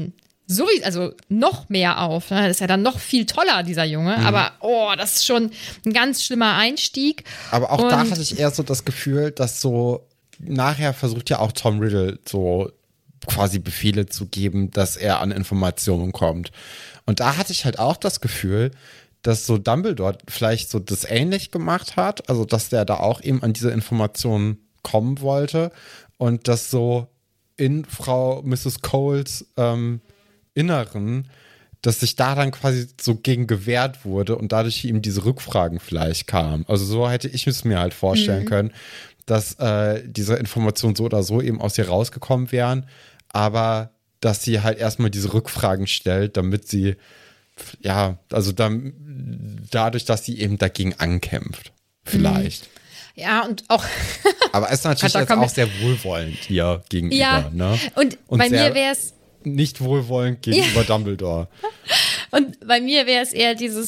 also noch mehr auf. Ne? Das ist ja dann noch viel toller, dieser Junge. Aber das ist schon ein ganz schlimmer Einstieg. Aber auch da hatte ich eher so das Gefühl, dass so nachher versucht ja auch Tom Riddle so quasi Befehle zu geben, dass er an Informationen kommt. Und da hatte ich halt auch das Gefühl, dass so Dumbledore vielleicht so das ähnlich gemacht hat, also dass der da auch eben an diese Informationen kommen wollte und dass so in Frau Mrs. Coles Inneren, dass sich da dann quasi so gegen gewehrt wurde und dadurch eben diese Rückfragen vielleicht kamen. Also so hätte ich es mir halt vorstellen können, dass diese Informationen so oder so eben aus ihr rausgekommen wären, aber dass sie halt erstmal diese Rückfragen stellt, damit sie, ja, also dann, dadurch, dass sie eben dagegen ankämpft. Vielleicht. Ja, und auch. Aber es ist natürlich jetzt auch sehr wohlwollend hier gegenüber. Ja, ne? und bei mir wäre es. Nicht wohlwollend gegenüber Dumbledore. Und bei mir wäre es eher dieses,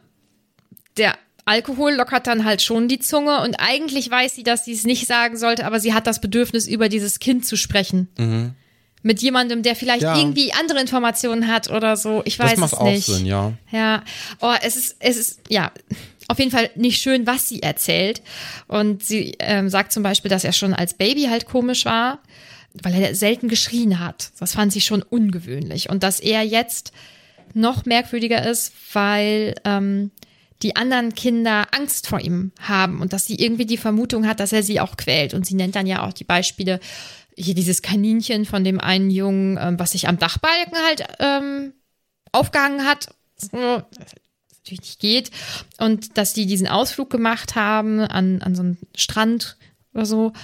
der Alkohol lockert dann halt schon die Zunge und eigentlich weiß sie, dass sie es nicht sagen sollte, aber sie hat das Bedürfnis, über dieses Kind zu sprechen. Mit jemandem, der vielleicht irgendwie andere Informationen hat oder so. Ich weiß es nicht. Das macht auch Sinn, ja. Ja. Es ist, auf jeden Fall nicht schön, was sie erzählt. Und sie sagt zum Beispiel, dass er schon als Baby halt komisch war, weil er selten geschrien hat. Das fand sie schon ungewöhnlich. Und dass er jetzt noch merkwürdiger ist, weil die anderen Kinder Angst vor ihm haben und dass sie irgendwie die Vermutung hat, dass er sie auch quält. Und sie nennt dann ja auch die Beispiele, hier dieses Kaninchen von dem einen Jungen, was sich am Dachbalken halt aufgehangen hat, so, das natürlich nicht geht. Und dass die diesen Ausflug gemacht haben an so einen Strand oder so.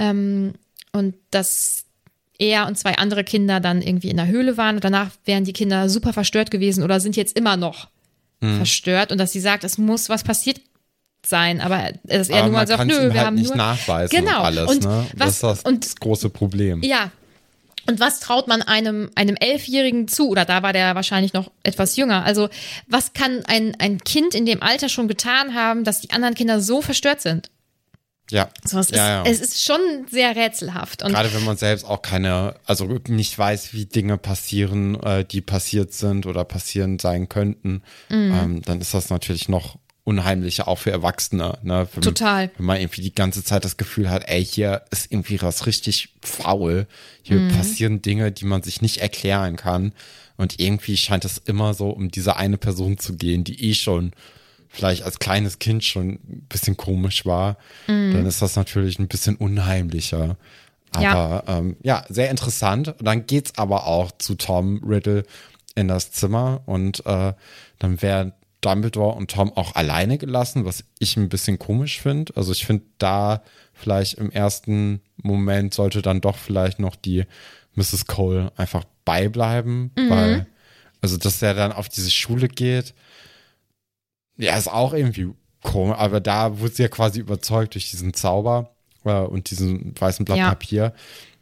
Und dass er und 2 andere Kinder dann irgendwie in der Höhle waren und danach wären die Kinder super verstört gewesen oder sind jetzt immer noch verstört und dass sie sagt, es muss was passiert sein, aber dass er nur mal sagt, nö, wir haben nicht nachweisen genau. Und alles, und ne? Das ist das große Problem. Ja. Und was traut man einem 11-Jährigen zu? Oder da war der wahrscheinlich noch etwas jünger. Also was kann ein Kind in dem Alter schon getan haben, dass die anderen Kinder so verstört sind? Ja. So, es ist schon sehr rätselhaft. Und gerade wenn man selbst auch also nicht weiß, wie Dinge passieren, die passiert sind oder passieren sein könnten, dann ist das natürlich noch unheimlicher, auch für Erwachsene. Ne? Total. Wenn man irgendwie die ganze Zeit das Gefühl hat, ey, hier ist irgendwie was richtig faul. Hier passieren Dinge, die man sich nicht erklären kann. Und irgendwie scheint es immer so um diese eine Person zu gehen, die schon vielleicht als kleines Kind schon ein bisschen komisch war, dann ist das natürlich ein bisschen unheimlicher. Aber sehr interessant. Und dann geht's aber auch zu Tom Riddle in das Zimmer und dann werden Dumbledore und Tom auch alleine gelassen, was ich ein bisschen komisch finde. Also ich finde da vielleicht im ersten Moment sollte dann doch vielleicht noch die Mrs. Cole einfach beibleiben, weil, also dass er dann auf diese Schule geht, ja, ist auch irgendwie komisch, aber da wurde sie ja quasi überzeugt durch diesen Zauber und diesen weißen Blatt Papier.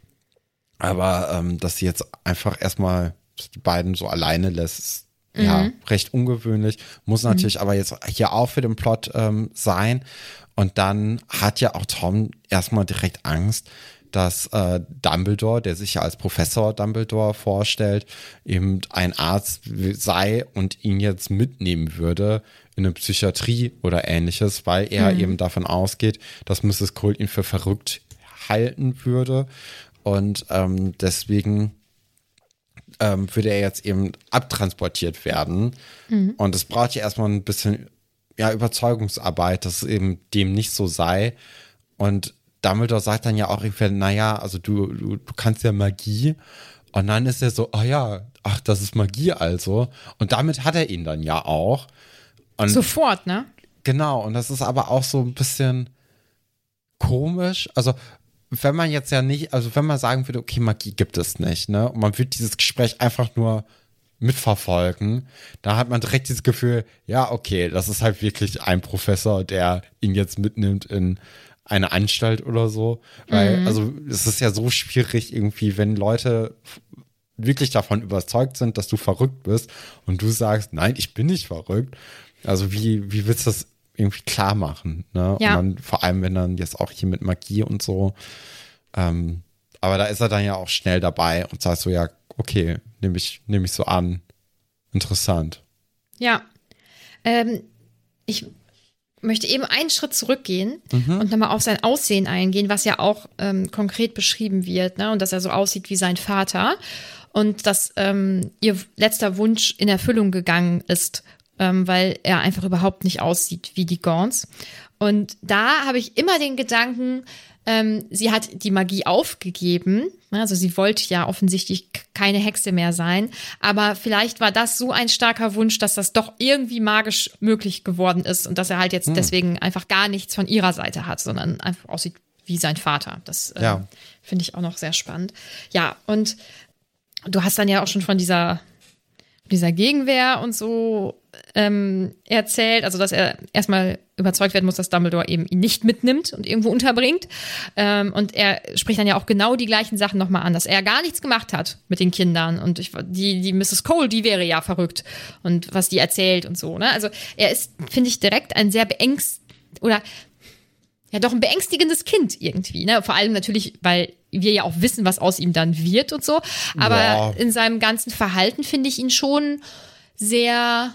Aber dass sie jetzt einfach erstmal die beiden so alleine lässt, ist recht ungewöhnlich. Muss natürlich aber jetzt hier auch für den Plot sein. Und dann hat ja auch Tom erstmal direkt Angst, dass Dumbledore, der sich ja als Professor Dumbledore vorstellt, eben ein Arzt sei und ihn jetzt mitnehmen würde in eine Psychiatrie oder ähnliches, weil er eben davon ausgeht, dass Mrs. Cole ihn für verrückt halten würde. Und deswegen würde er jetzt eben abtransportiert werden. Und es braucht ja erstmal ein bisschen Überzeugungsarbeit, dass es eben dem nicht so sei. Und Dumbledore sagt dann ja auch irgendwie, naja, also du kannst ja Magie. Und dann ist er so, ach, das ist Magie also. Und damit hat er ihn dann ja auch. Und sofort, ne? Genau, und das ist aber auch so ein bisschen komisch. Also wenn man jetzt wenn man sagen würde, okay, Magie gibt es nicht, ne? Und man würde dieses Gespräch einfach nur mitverfolgen, da hat man direkt dieses Gefühl, ja, okay, das ist halt wirklich ein Professor, der ihn jetzt mitnimmt in eine Anstalt oder so. Weil, also es ist ja so schwierig irgendwie, wenn Leute wirklich davon überzeugt sind, dass du verrückt bist und du sagst, nein, ich bin nicht verrückt. Also wie willst du das irgendwie klar machen? Ne? Ja. Und dann, vor allem, wenn dann jetzt auch hier mit Magie und so. Aber da ist er dann ja auch schnell dabei und sagt so, ja, okay, nehme ich so an. Interessant. Ja. Ich möchte eben einen Schritt zurückgehen und nochmal auf sein Aussehen eingehen, was ja auch konkret beschrieben wird, ne? Und dass er so aussieht wie sein Vater und dass ihr letzter Wunsch in Erfüllung gegangen ist, weil er einfach überhaupt nicht aussieht wie die Gaunts. Und da habe ich immer den Gedanken, sie hat die Magie aufgegeben, also sie wollte ja offensichtlich keine Hexe mehr sein, aber vielleicht war das so ein starker Wunsch, dass das doch irgendwie magisch möglich geworden ist und dass er halt jetzt deswegen einfach gar nichts von ihrer Seite hat, sondern einfach aussieht wie sein Vater. Das finde ich auch noch sehr spannend. Ja, und du hast dann ja auch schon von dieser Gegenwehr und so erzählt, also dass er erstmal überzeugt werden muss, dass Dumbledore eben ihn nicht mitnimmt und irgendwo unterbringt. Und er spricht dann ja auch genau die gleichen Sachen nochmal an, dass er gar nichts gemacht hat mit den Kindern. Und die Mrs. Cole, die wäre ja verrückt. Und was die erzählt und so. Ne? Also er ist, finde ich, direkt ein sehr ein beängstigendes Kind irgendwie. Ne? Vor allem natürlich, weil wir ja auch wissen, was aus ihm dann wird und so. Aber in seinem ganzen Verhalten finde ich ihn schon sehr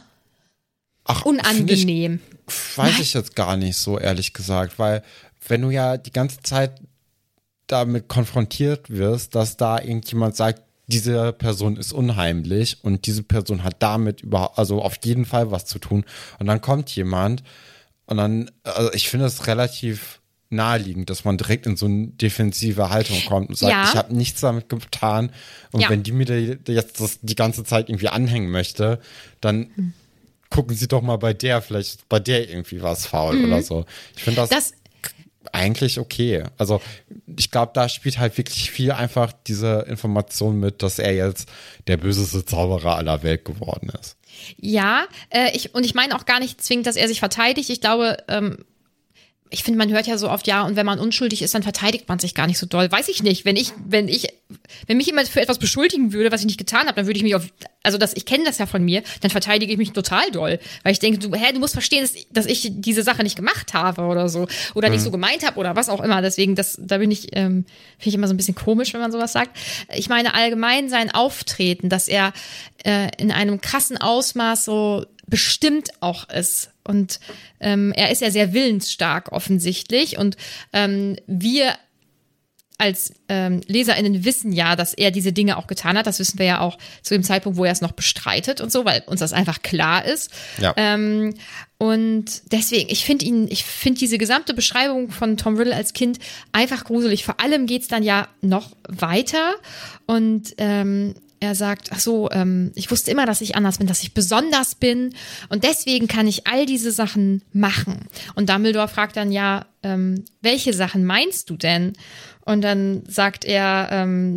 unangenehm. Weiß ich jetzt gar nicht so, ehrlich gesagt, weil wenn du ja die ganze Zeit damit konfrontiert wirst, dass da irgendjemand sagt, diese Person ist unheimlich und diese Person hat damit also auf jeden Fall was zu tun und dann kommt jemand und dann, also ich finde es relativ naheliegend, dass man direkt in so eine defensive Haltung kommt und sagt, ich habe nichts damit getan und wenn die mir jetzt das die ganze Zeit irgendwie anhängen möchte, dann gucken Sie doch mal bei der, vielleicht ist bei der irgendwie was faul oder so. Ich finde das eigentlich okay. Also ich glaube, da spielt halt wirklich viel einfach diese Information mit, dass er jetzt der böseste Zauberer aller Welt geworden ist. Ja, ich meine auch gar nicht zwingend, dass er sich verteidigt. Ich glaube, ich finde, man hört ja so oft, ja, und wenn man unschuldig ist, dann verteidigt man sich gar nicht so doll. Weiß ich nicht. Wenn mich jemand für etwas beschuldigen würde, was ich nicht getan habe, dann würde ich mich ich kenne das ja von mir, dann verteidige ich mich total doll. Weil ich denke, du musst verstehen, dass ich diese Sache nicht gemacht habe oder so. Oder nicht so gemeint habe oder was auch immer. Deswegen, finde ich immer so ein bisschen komisch, wenn man sowas sagt. Ich meine allgemein sein Auftreten, dass er in einem krassen Ausmaß so bestimmt auch ist. Und er ist ja sehr willensstark offensichtlich. Und wir als LeserInnen wissen ja, dass er diese Dinge auch getan hat. Das wissen wir ja auch zu dem Zeitpunkt, wo er es noch bestreitet und so, weil uns das einfach klar ist. Ja. Und deswegen, ich finde diese gesamte Beschreibung von Tom Riddle als Kind einfach gruselig. Vor allem geht's dann ja noch weiter und er sagt, ich wusste immer, dass ich anders bin, dass ich besonders bin und deswegen kann ich all diese Sachen machen. Und Dumbledore fragt dann welche Sachen meinst du denn? Und dann sagt er,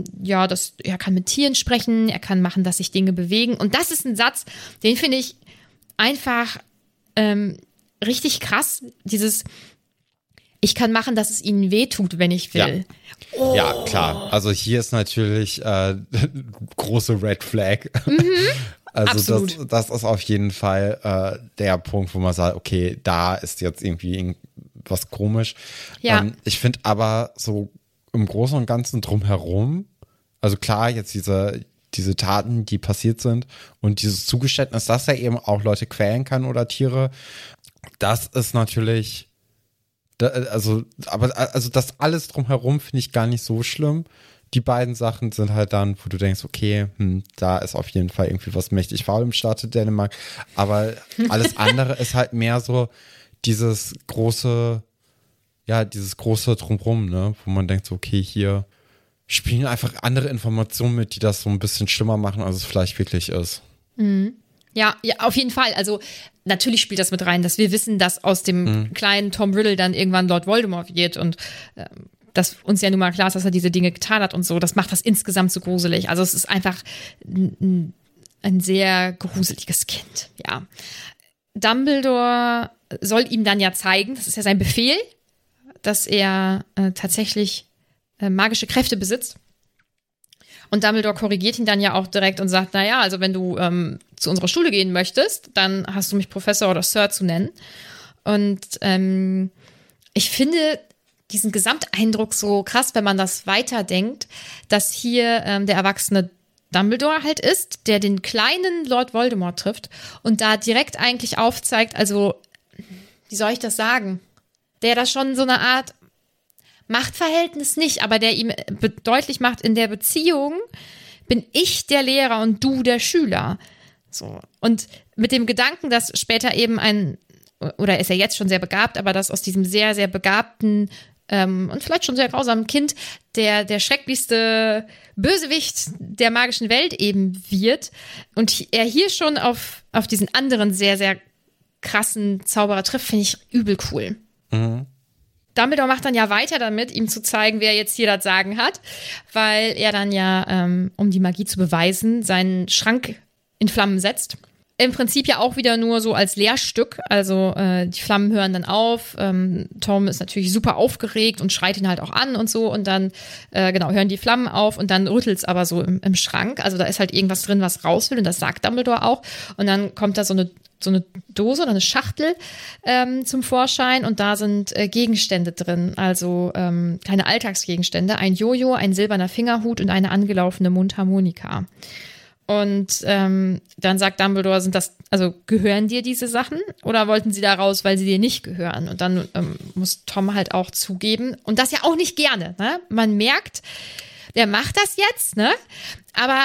er kann mit Tieren sprechen, er kann machen, dass sich Dinge bewegen. Und das ist ein Satz, den finde ich einfach richtig krass. Ich kann machen, dass es ihnen wehtut, wenn ich will. Ja. Oh. Ja, klar. Also hier ist natürlich große Red Flag. Also das ist auf jeden Fall der Punkt, wo man sagt, okay, da ist jetzt irgendwie was komisch. Ja. Ich finde aber so im Großen und Ganzen drumherum, also klar, jetzt diese Taten, die passiert sind und dieses Zugeständnis, dass er eben auch Leute quälen kann oder Tiere, das ist natürlich also das alles drumherum finde ich gar nicht so schlimm. Die beiden Sachen sind halt dann, wo du denkst, okay, da ist auf jeden Fall irgendwie was mächtig faul im Staate Dänemark. Aber alles andere ist halt mehr so dieses große Drumherum, ne, wo man denkt so, okay, hier spielen einfach andere Informationen mit, die das so ein bisschen schlimmer machen, als es vielleicht wirklich ist. Mhm. Ja, auf jeden Fall. Also natürlich spielt das mit rein, dass wir wissen, dass aus dem kleinen Tom Riddle dann irgendwann Lord Voldemort wird und dass uns ja nun mal klar ist, dass er diese Dinge getan hat und so. Das macht das insgesamt so gruselig. Also es ist einfach ein sehr gruseliges Kind, ja. Dumbledore soll ihm dann ja zeigen, das ist ja sein Befehl, dass er tatsächlich magische Kräfte besitzt. Und Dumbledore korrigiert ihn dann ja auch direkt und sagt, naja, also wenn du zu unserer Schule gehen möchtest, dann hast du mich Professor oder Sir zu nennen. Und ich finde diesen Gesamteindruck so krass, wenn man das weiterdenkt, dass hier der erwachsene Dumbledore halt ist, der den kleinen Lord Voldemort trifft und da direkt eigentlich aufzeigt, also, wie soll ich das sagen? Der da schon so eine Art Machtverhältnis nicht, aber der ihm deutlich macht, in der Beziehung bin ich der Lehrer und du der Schüler. So. Und mit dem Gedanken, dass später eben oder ist er jetzt schon sehr begabt, aber dass aus diesem sehr, sehr begabten und vielleicht schon sehr grausamen Kind der schrecklichste Bösewicht der magischen Welt eben wird und er hier schon auf diesen anderen sehr, sehr krassen Zauberer trifft, finde ich übel cool. Mhm. Dumbledore macht dann ja weiter damit, ihm zu zeigen, wer jetzt hier das Sagen hat, weil er dann ja, um die Magie zu beweisen, seinen Schrank in Flammen setzt. Im Prinzip ja auch wieder nur so als Lehrstück, also die Flammen hören dann auf, Tom ist natürlich super aufgeregt und schreit ihn halt auch an und so und dann, hören die Flammen auf und dann rüttelt's aber so im Schrank, also da ist halt irgendwas drin, was raus will und das sagt Dumbledore auch und dann kommt da so eine Dose oder eine Schachtel zum Vorschein und da sind Gegenstände drin, also kleine Alltagsgegenstände, ein Jojo, ein silberner Fingerhut und eine angelaufene Mundharmonika. Und dann sagt Dumbledore, gehören dir diese Sachen oder wollten sie da raus, weil sie dir nicht gehören? Und dann muss Tom halt auch zugeben und das ja auch nicht gerne, ne? Man merkt, der macht das jetzt, ne? Aber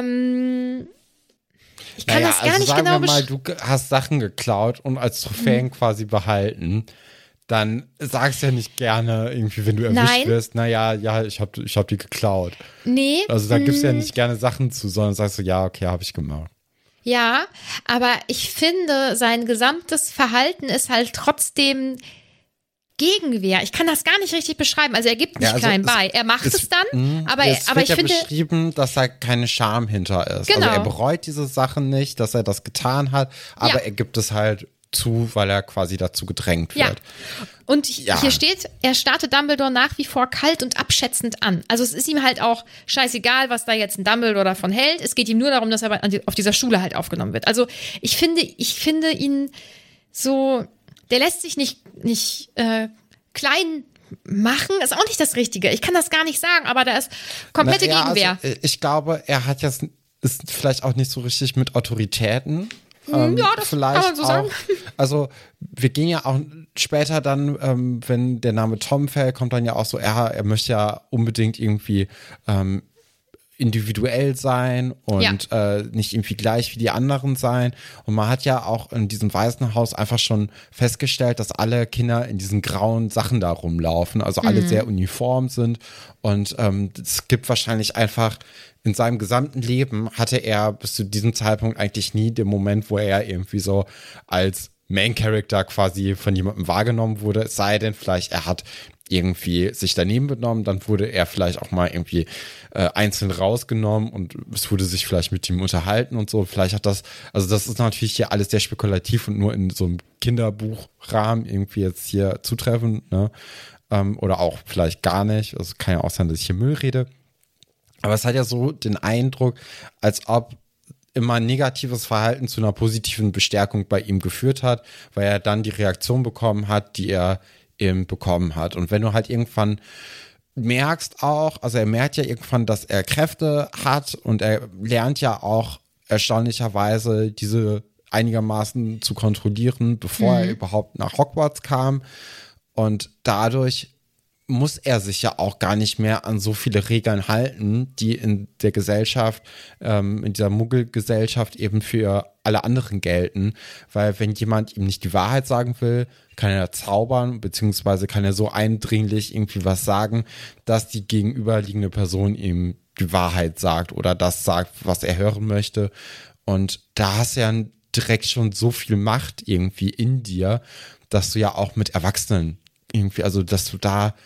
ich kann das gar nicht genau beschreiben. Du hast Sachen geklaut und als Trophäen quasi behalten. Dann sagst du ja nicht gerne irgendwie, wenn du erwischt wirst, ich hab die geklaut. Nee. Also da gibst du ja nicht gerne Sachen zu, sondern sagst du, ja, okay, habe ich gemacht. Ja, aber ich finde, sein gesamtes Verhalten ist halt trotzdem Gegenwehr. Ich kann das gar nicht richtig beschreiben. Also er gibt nicht klein bei. Er macht es dann, aber ich finde beschrieben, dass da keine Scham hinter ist. Genau. Also er bereut diese Sachen nicht, dass er das getan hat, aber er gibt es halt zu, weil er quasi dazu gedrängt wird. Ja. Und hier steht, er startet Dumbledore nach wie vor kalt und abschätzend an. Also es ist ihm halt auch scheißegal, was da jetzt ein Dumbledore davon hält. Es geht ihm nur darum, dass er auf dieser Schule halt aufgenommen wird. Also ich finde ihn so, der lässt sich nicht klein machen, ist auch nicht das Richtige. Ich kann das gar nicht sagen, aber da ist komplette Gegenwehr. Also ich glaube, er hat jetzt, ist vielleicht auch nicht so richtig mit Autoritäten. Das vielleicht kann man so sagen. Also wir gehen ja auch später dann, wenn der Name Tom fällt, kommt dann ja auch so, er möchte ja unbedingt irgendwie individuell sein und nicht irgendwie gleich wie die anderen sein. Und man hat ja auch in diesem Waisenhaus einfach schon festgestellt, dass alle Kinder in diesen grauen Sachen da rumlaufen, also alle sehr uniform sind. Und es gibt wahrscheinlich einfach in seinem gesamten Leben hatte er bis zu diesem Zeitpunkt eigentlich nie den Moment, wo er irgendwie so als Main Character quasi von jemandem wahrgenommen wurde, es sei denn vielleicht, er hat irgendwie sich daneben benommen, dann wurde er vielleicht auch mal irgendwie einzeln rausgenommen und es wurde sich vielleicht mit ihm unterhalten und so. Vielleicht hat das ist natürlich hier alles sehr spekulativ und nur in so einem Kinderbuchrahmen irgendwie jetzt hier zutreffend, ne? Oder auch vielleicht gar nicht. Also kann ja auch sein, dass ich hier Müll rede. Aber es hat ja so den Eindruck, als ob immer negatives Verhalten zu einer positiven Bestärkung bei ihm geführt hat, weil er dann die Reaktion bekommen hat, die er eben bekommen hat. Und wenn du halt irgendwann merkst auch, also er merkt ja irgendwann, dass er Kräfte hat und er lernt ja auch erstaunlicherweise diese einigermaßen zu kontrollieren, bevor er überhaupt nach Hogwarts kam. Und dadurch muss er sich ja auch gar nicht mehr an so viele Regeln halten, die in der Gesellschaft, in dieser Muggelgesellschaft eben für alle anderen gelten. Weil wenn jemand ihm nicht die Wahrheit sagen will, kann er zaubern, beziehungsweise kann er so eindringlich irgendwie was sagen, dass die gegenüberliegende Person ihm die Wahrheit sagt oder das sagt, was er hören möchte. Und da hast du ja direkt schon so viel Macht irgendwie in dir, dass du ja auch mit Erwachsenen irgendwie, also dass du da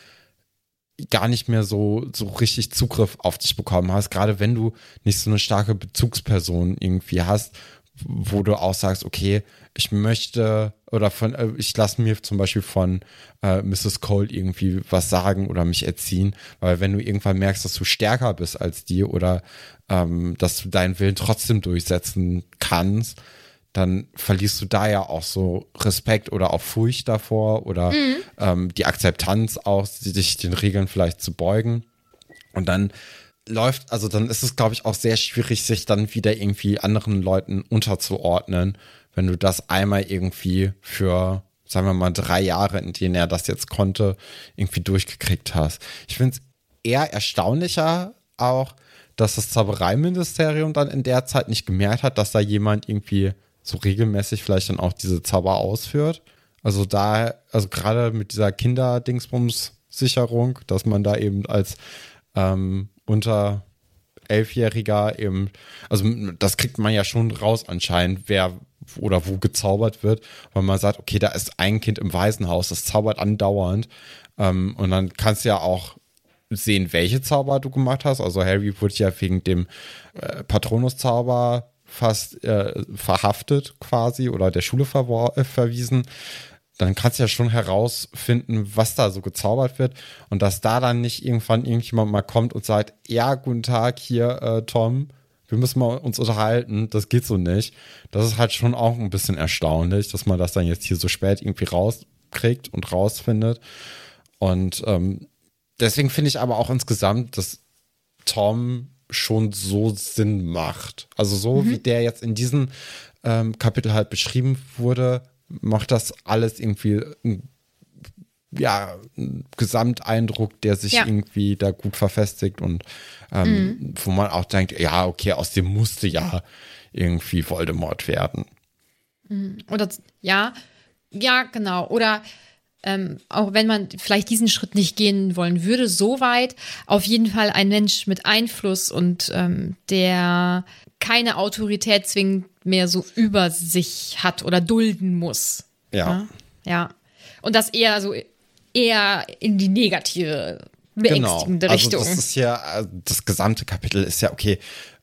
gar nicht mehr so richtig Zugriff auf dich bekommen hast, gerade wenn du nicht so eine starke Bezugsperson irgendwie hast, wo du auch sagst, okay, ich möchte oder ich lasse mir zum Beispiel von Mrs. Cole irgendwie was sagen oder mich erziehen, weil wenn du irgendwann merkst, dass du stärker bist als die oder dass du deinen Willen trotzdem durchsetzen kannst, dann verlierst du da ja auch so Respekt oder auch Furcht davor oder die Akzeptanz auch, sich den Regeln vielleicht zu beugen. Und dann dann ist es, glaube ich, auch sehr schwierig, sich dann wieder irgendwie anderen Leuten unterzuordnen, wenn du das einmal irgendwie für, sagen wir mal, 3 Jahre, in denen er das jetzt konnte, irgendwie durchgekriegt hast. Ich finde es eher erstaunlicher auch, dass das Zaubereiministerium dann in der Zeit nicht gemerkt hat, dass da jemand irgendwie so regelmäßig vielleicht dann auch diese Zauber ausführt. Also gerade mit dieser Kinderdingsbums-Sicherung, dass man da eben als unter 11-Jähriger eben, also das kriegt man ja schon raus anscheinend, wer oder wo gezaubert wird, weil man sagt, okay, da ist ein Kind im Waisenhaus, das zaubert andauernd, und dann kannst du ja auch sehen, welche Zauber du gemacht hast. Also Harry wurde ja wegen dem Patronus-Zauber fast verhaftet quasi oder der Schule verwiesen. Dann kannst du ja schon herausfinden, was da so gezaubert wird und dass da dann nicht irgendwann irgendjemand mal kommt und sagt, ja, guten Tag hier, Tom, wir müssen mal uns unterhalten, das geht so nicht. Das ist halt schon auch ein bisschen erstaunlich, dass man das dann jetzt hier so spät irgendwie rauskriegt und rausfindet. Und deswegen finde ich aber auch insgesamt, dass Tom schon so Sinn macht. Also so wie der jetzt in diesem Kapitel halt beschrieben wurde, macht das alles irgendwie einen Gesamteindruck, der sich irgendwie da gut verfestigt und wo man auch denkt, ja, okay, aus dem musste ja irgendwie Voldemort werden. Oder ja, genau. Oder auch wenn man vielleicht diesen Schritt nicht gehen wollen würde, so weit, auf jeden Fall ein Mensch mit Einfluss und der keine Autorität zwingend mehr so über sich hat oder dulden muss. Ja. Und das eher in die negative, beängstigende Richtung. Also das ist ja, das gesamte Kapitel ist ja, okay,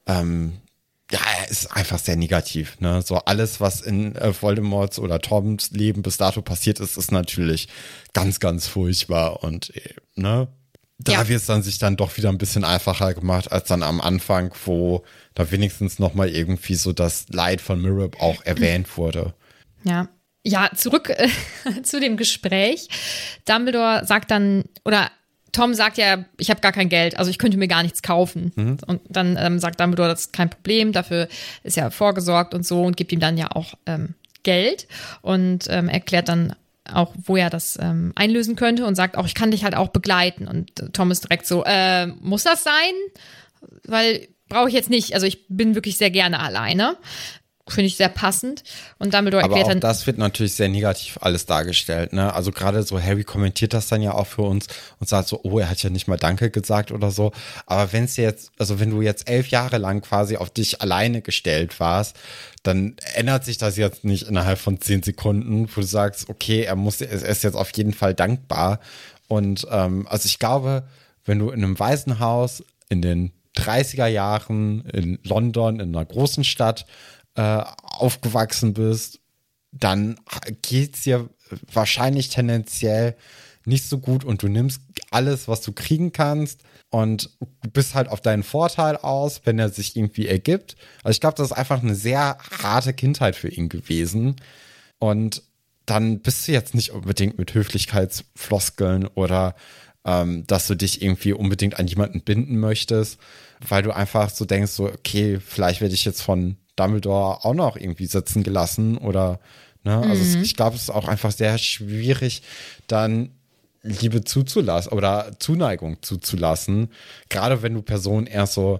ist einfach sehr negativ, ne? So alles, was in Voldemorts oder Toms Leben bis dato passiert ist, ist natürlich ganz, ganz furchtbar und, ne? Da wird es dann sich dann doch wieder ein bisschen einfacher gemacht, als dann am Anfang, wo da wenigstens nochmal irgendwie so das Leid von Mirab auch erwähnt wurde. Ja, zurück zu dem Gespräch. Dumbledore sagt dann, oder Tom sagt ja, ich habe gar kein Geld, also ich könnte mir gar nichts kaufen. Und dann sagt Dumbledore, das ist kein Problem, dafür ist ja vorgesorgt und so und gibt ihm dann ja auch Geld und erklärt dann auch, wo er das einlösen könnte und sagt auch, ich kann dich halt auch begleiten. Und Tom ist direkt so, muss das sein? Weil brauche ich jetzt nicht, also ich bin wirklich sehr gerne alleine. Finde ich sehr passend. Und Dumbledore erklärt aber auch dann. Das wird natürlich sehr negativ alles dargestellt, ne? Also gerade so Harry kommentiert das dann ja auch für uns und sagt so, oh, er hat ja nicht mal Danke gesagt oder so. Aber wenn du jetzt 11 Jahre lang quasi auf dich alleine gestellt warst, dann ändert sich das jetzt nicht innerhalb von 10 Sekunden, wo du sagst, okay, er ist jetzt auf jeden Fall dankbar. Und also ich glaube, wenn du in einem Waisenhaus in den 30er Jahren in London, in einer großen Stadt, aufgewachsen bist, dann geht's dir wahrscheinlich tendenziell nicht so gut und du nimmst alles, was du kriegen kannst und bist halt auf deinen Vorteil aus, wenn er sich irgendwie ergibt. Also ich glaube, das ist einfach eine sehr harte Kindheit für ihn gewesen und dann bist du jetzt nicht unbedingt mit Höflichkeitsfloskeln oder dass du dich irgendwie unbedingt an jemanden binden möchtest, weil du einfach so denkst, so okay, vielleicht werde ich jetzt von Dumbledore auch noch irgendwie sitzen gelassen oder, ne, also ich glaube, es ist auch einfach sehr schwierig, dann Liebe zuzulassen oder Zuneigung zuzulassen, gerade wenn du Personen erst so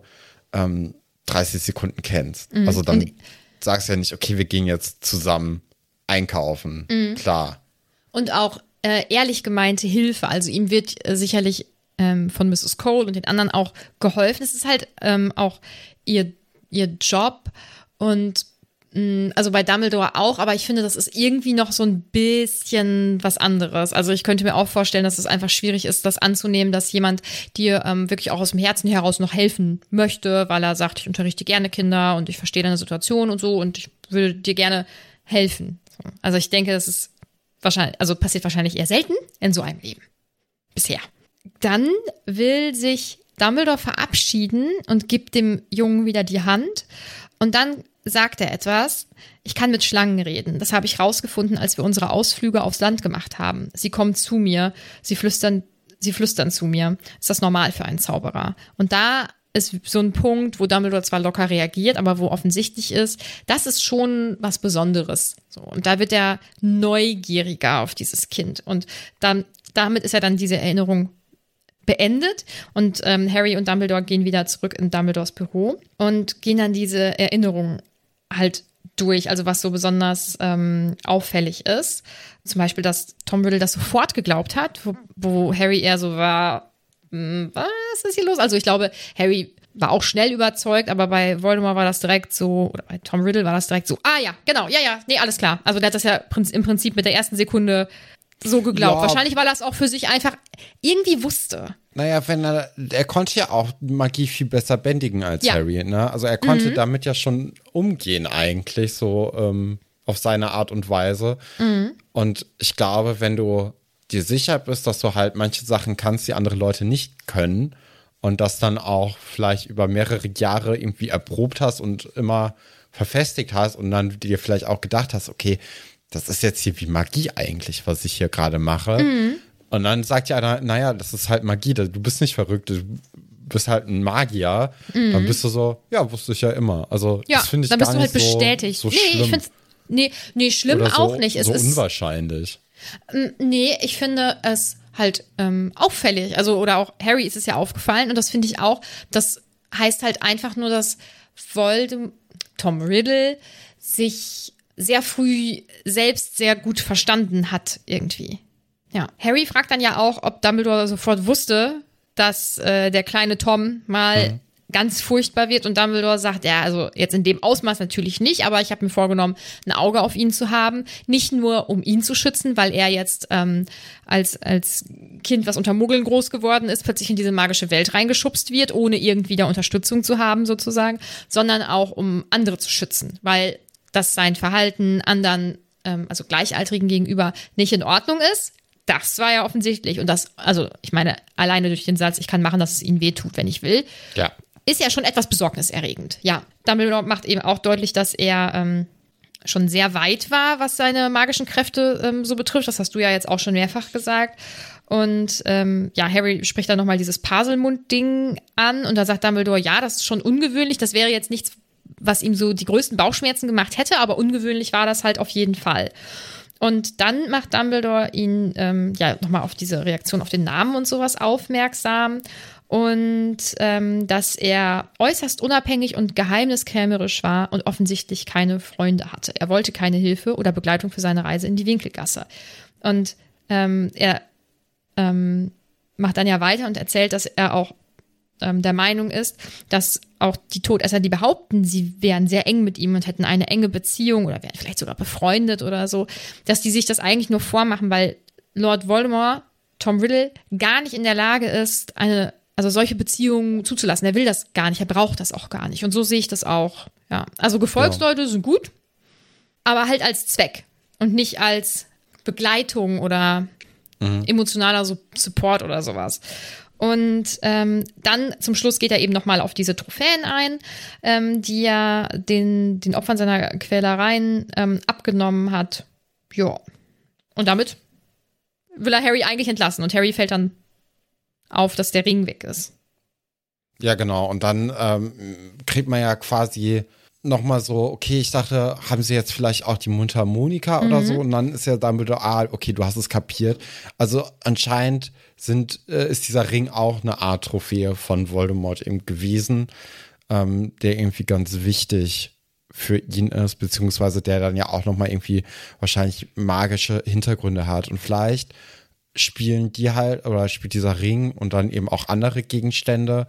30 Sekunden kennst. Also dann sagst du ja nicht, okay, wir gehen jetzt zusammen einkaufen, klar. Und auch ehrlich gemeinte Hilfe, also ihm wird sicherlich von Mrs. Cole und den anderen auch geholfen. Es ist halt auch ihr Job. Und also bei Dumbledore auch, aber ich finde, das ist irgendwie noch so ein bisschen was anderes. Also ich könnte mir auch vorstellen, dass es einfach schwierig ist, das anzunehmen, dass jemand dir wirklich auch aus dem Herzen heraus noch helfen möchte, weil er sagt, ich unterrichte gerne Kinder und ich verstehe deine Situation und so und ich würde dir gerne helfen. Also ich denke, das ist passiert wahrscheinlich eher selten in so einem Leben. Bisher. Dann will sich Dumbledore verabschieden und gibt dem Jungen wieder die Hand. Und dann sagt er etwas, ich kann mit Schlangen reden. Das habe ich rausgefunden, als wir unsere Ausflüge aufs Land gemacht haben. Sie kommen zu mir, sie flüstern zu mir. Ist das normal für einen Zauberer? Und da ist so ein Punkt, wo Dumbledore zwar locker reagiert, aber wo offensichtlich ist, das ist schon was Besonderes. So, und da wird er neugieriger auf dieses Kind. Und damit ist ja dann diese Erinnerung beendet. Und Harry und Dumbledore gehen wieder zurück in Dumbledores Büro und gehen dann diese Erinnerung halt durch, also was so besonders auffällig ist. Zum Beispiel, dass Tom Riddle das sofort geglaubt hat, wo Harry eher so war, was ist hier los? Also ich glaube, Harry war auch schnell überzeugt, aber bei Voldemort war das direkt so, oder bei Tom Riddle war das direkt so, ja, genau, ja, nee, alles klar. Also der hat das ja im Prinzip mit der ersten Sekunde so geglaubt. Ja. Wahrscheinlich, weil er es auch für sich einfach irgendwie wusste. Naja, er konnte ja auch Magie viel besser bändigen als Harry, ne? Also er konnte damit ja schon umgehen eigentlich, so auf seine Art und Weise. Und ich glaube, wenn du dir sicher bist, dass du halt manche Sachen kannst, die andere Leute nicht können und das dann auch vielleicht über mehrere Jahre irgendwie erprobt hast und immer verfestigt hast und dann dir vielleicht auch gedacht hast, okay, das ist jetzt hier wie Magie eigentlich, was ich hier gerade mache. Und dann sagt ja einer, naja, das ist halt Magie, du bist nicht verrückt, du bist halt ein Magier. Dann bist du so, ja, wusste ich ja immer. Also das finde ich gar nicht so dann bist du halt bestätigt. So schlimm. Ich find's, nee, schlimm oder auch nicht. Es ist unwahrscheinlich. Nee, ich finde es halt auffällig. Also, oder auch Harry ist es ja aufgefallen und das finde ich auch, das heißt halt einfach nur, dass Tom Riddle sich sehr früh selbst sehr gut verstanden hat irgendwie. Ja. Harry fragt dann ja auch, ob Dumbledore sofort wusste, dass der kleine Tom mal ganz furchtbar wird und Dumbledore sagt, ja, also jetzt in dem Ausmaß natürlich nicht, aber ich habe mir vorgenommen, ein Auge auf ihn zu haben, nicht nur um ihn zu schützen, weil er jetzt als Kind, was unter Muggeln groß geworden ist, plötzlich in diese magische Welt reingeschubst wird, ohne irgendwie da Unterstützung zu haben sozusagen, sondern auch um andere zu schützen, weil dass sein Verhalten anderen, also Gleichaltrigen gegenüber, nicht in Ordnung ist. Das war ja offensichtlich. Und das, also ich meine, alleine durch den Satz, ich kann machen, dass es ihnen wehtut, wenn ich will, ist ja schon etwas besorgniserregend. Ja, Dumbledore macht eben auch deutlich, dass er schon sehr weit war, was seine magischen Kräfte so betrifft. Das hast du ja jetzt auch schon mehrfach gesagt. Und Harry spricht dann nochmal dieses Paselmund-Ding an und da sagt Dumbledore, ja, das ist schon ungewöhnlich, das wäre jetzt nichts, was ihm so die größten Bauchschmerzen gemacht hätte, aber ungewöhnlich war das halt auf jeden Fall. Und dann macht Dumbledore ihn nochmal auf diese Reaktion auf den Namen und sowas aufmerksam und dass er äußerst unabhängig und geheimniskrämerisch war und offensichtlich keine Freunde hatte. Er wollte keine Hilfe oder Begleitung für seine Reise in die Winkelgasse. Und er macht dann ja weiter und erzählt, dass er auch der Meinung ist, dass auch die Todesser, die behaupten, sie wären sehr eng mit ihm und hätten eine enge Beziehung oder wären vielleicht sogar befreundet oder so, dass die sich das eigentlich nur vormachen, weil Lord Voldemort, Tom Riddle, gar nicht in der Lage ist, solche Beziehungen zuzulassen. Er will das gar nicht, er braucht das auch gar nicht. Und so sehe ich das auch. Ja. Also Gefolgsleute sind gut, aber halt als Zweck und nicht als Begleitung oder emotionaler Support oder sowas. Und dann zum Schluss geht er eben nochmal auf diese Trophäen ein, die er den Opfern seiner Quälereien abgenommen hat. Ja. Und damit will er Harry eigentlich entlassen. Und Harry fällt dann auf, dass der Ring weg ist. Ja, genau. Und dann kriegt man ja quasi nochmal so, okay, ich dachte, haben sie jetzt vielleicht auch die Mundharmonika oder so? Und dann ist ja dann wieder, okay, du hast es kapiert. Also anscheinend ist dieser Ring auch eine Art Trophäe von Voldemort eben gewesen, der irgendwie ganz wichtig für ihn ist, beziehungsweise der dann ja auch nochmal irgendwie wahrscheinlich magische Hintergründe hat. Und vielleicht spielt dieser Ring und dann eben auch andere Gegenstände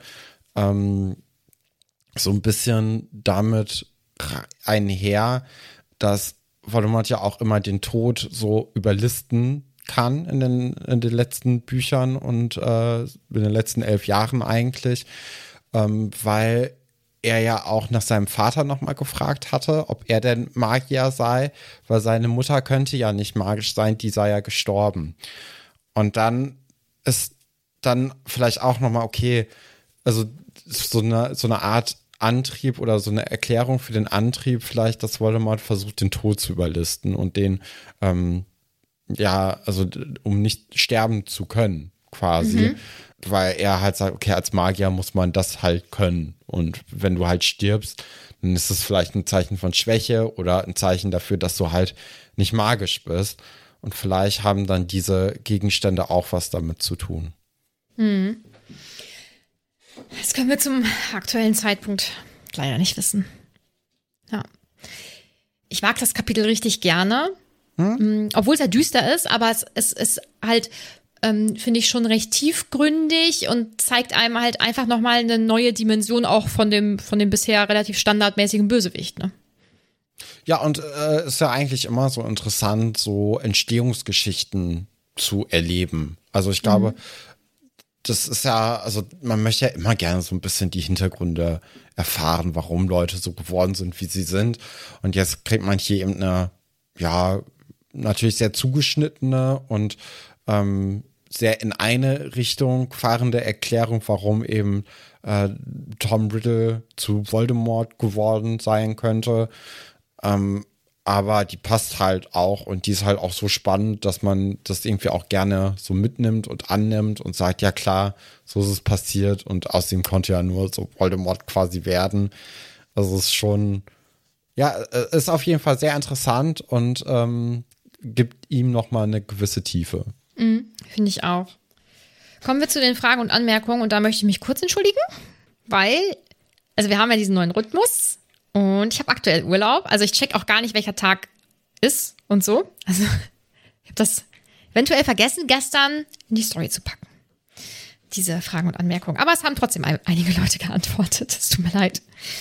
so ein bisschen damit einher, dass Voldemort ja auch immer den Tod so überlisten kann in den letzten Büchern und in den letzten 11 Jahren eigentlich, weil er ja auch nach seinem Vater nochmal gefragt hatte, ob er denn Magier sei, weil seine Mutter könnte ja nicht magisch sein, die sei ja gestorben. Und dann ist dann vielleicht auch nochmal, okay, also so eine Art Antrieb oder so eine Erklärung für den Antrieb vielleicht, dass Voldemort versucht, den Tod zu überlisten und den, um nicht sterben zu können, quasi. Weil er halt sagt, okay, als Magier muss man das halt können. Und wenn du halt stirbst, dann ist es vielleicht ein Zeichen von Schwäche oder ein Zeichen dafür, dass du halt nicht magisch bist. Und vielleicht haben dann diese Gegenstände auch was damit zu tun. Das können wir zum aktuellen Zeitpunkt leider nicht wissen. Ja. Ich mag das Kapitel richtig gerne. Obwohl es ja düster ist, aber es ist halt, finde ich, schon recht tiefgründig und zeigt einem halt einfach nochmal eine neue Dimension auch von dem bisher relativ standardmäßigen Bösewicht, ne? Ja, und ist ja eigentlich immer so interessant, so Entstehungsgeschichten zu erleben. Also ich glaube, das ist ja, also man möchte ja immer gerne so ein bisschen die Hintergründe erfahren, warum Leute so geworden sind, wie sie sind. Und jetzt kriegt man hier eben eine, ja, natürlich sehr zugeschnittene und sehr in eine Richtung fahrende Erklärung, warum eben Tom Riddle zu Voldemort geworden sein könnte. Aber die passt halt auch und die ist halt auch so spannend, dass man das irgendwie auch gerne so mitnimmt und annimmt und sagt, ja klar, so ist es passiert und aus dem konnte ja nur so Voldemort quasi werden. Also es ist schon, ja, ist auf jeden Fall sehr interessant und gibt ihm nochmal eine gewisse Tiefe. Finde ich auch. Kommen wir zu den Fragen und Anmerkungen und da möchte ich mich kurz entschuldigen, weil, also wir haben ja diesen neuen Rhythmus und ich habe aktuell Urlaub, also ich check auch gar nicht, welcher Tag ist und so. Also ich habe das eventuell vergessen, gestern in die Story zu packen. Diese Fragen und Anmerkungen. Aber es haben trotzdem einige Leute geantwortet. Es tut mir leid.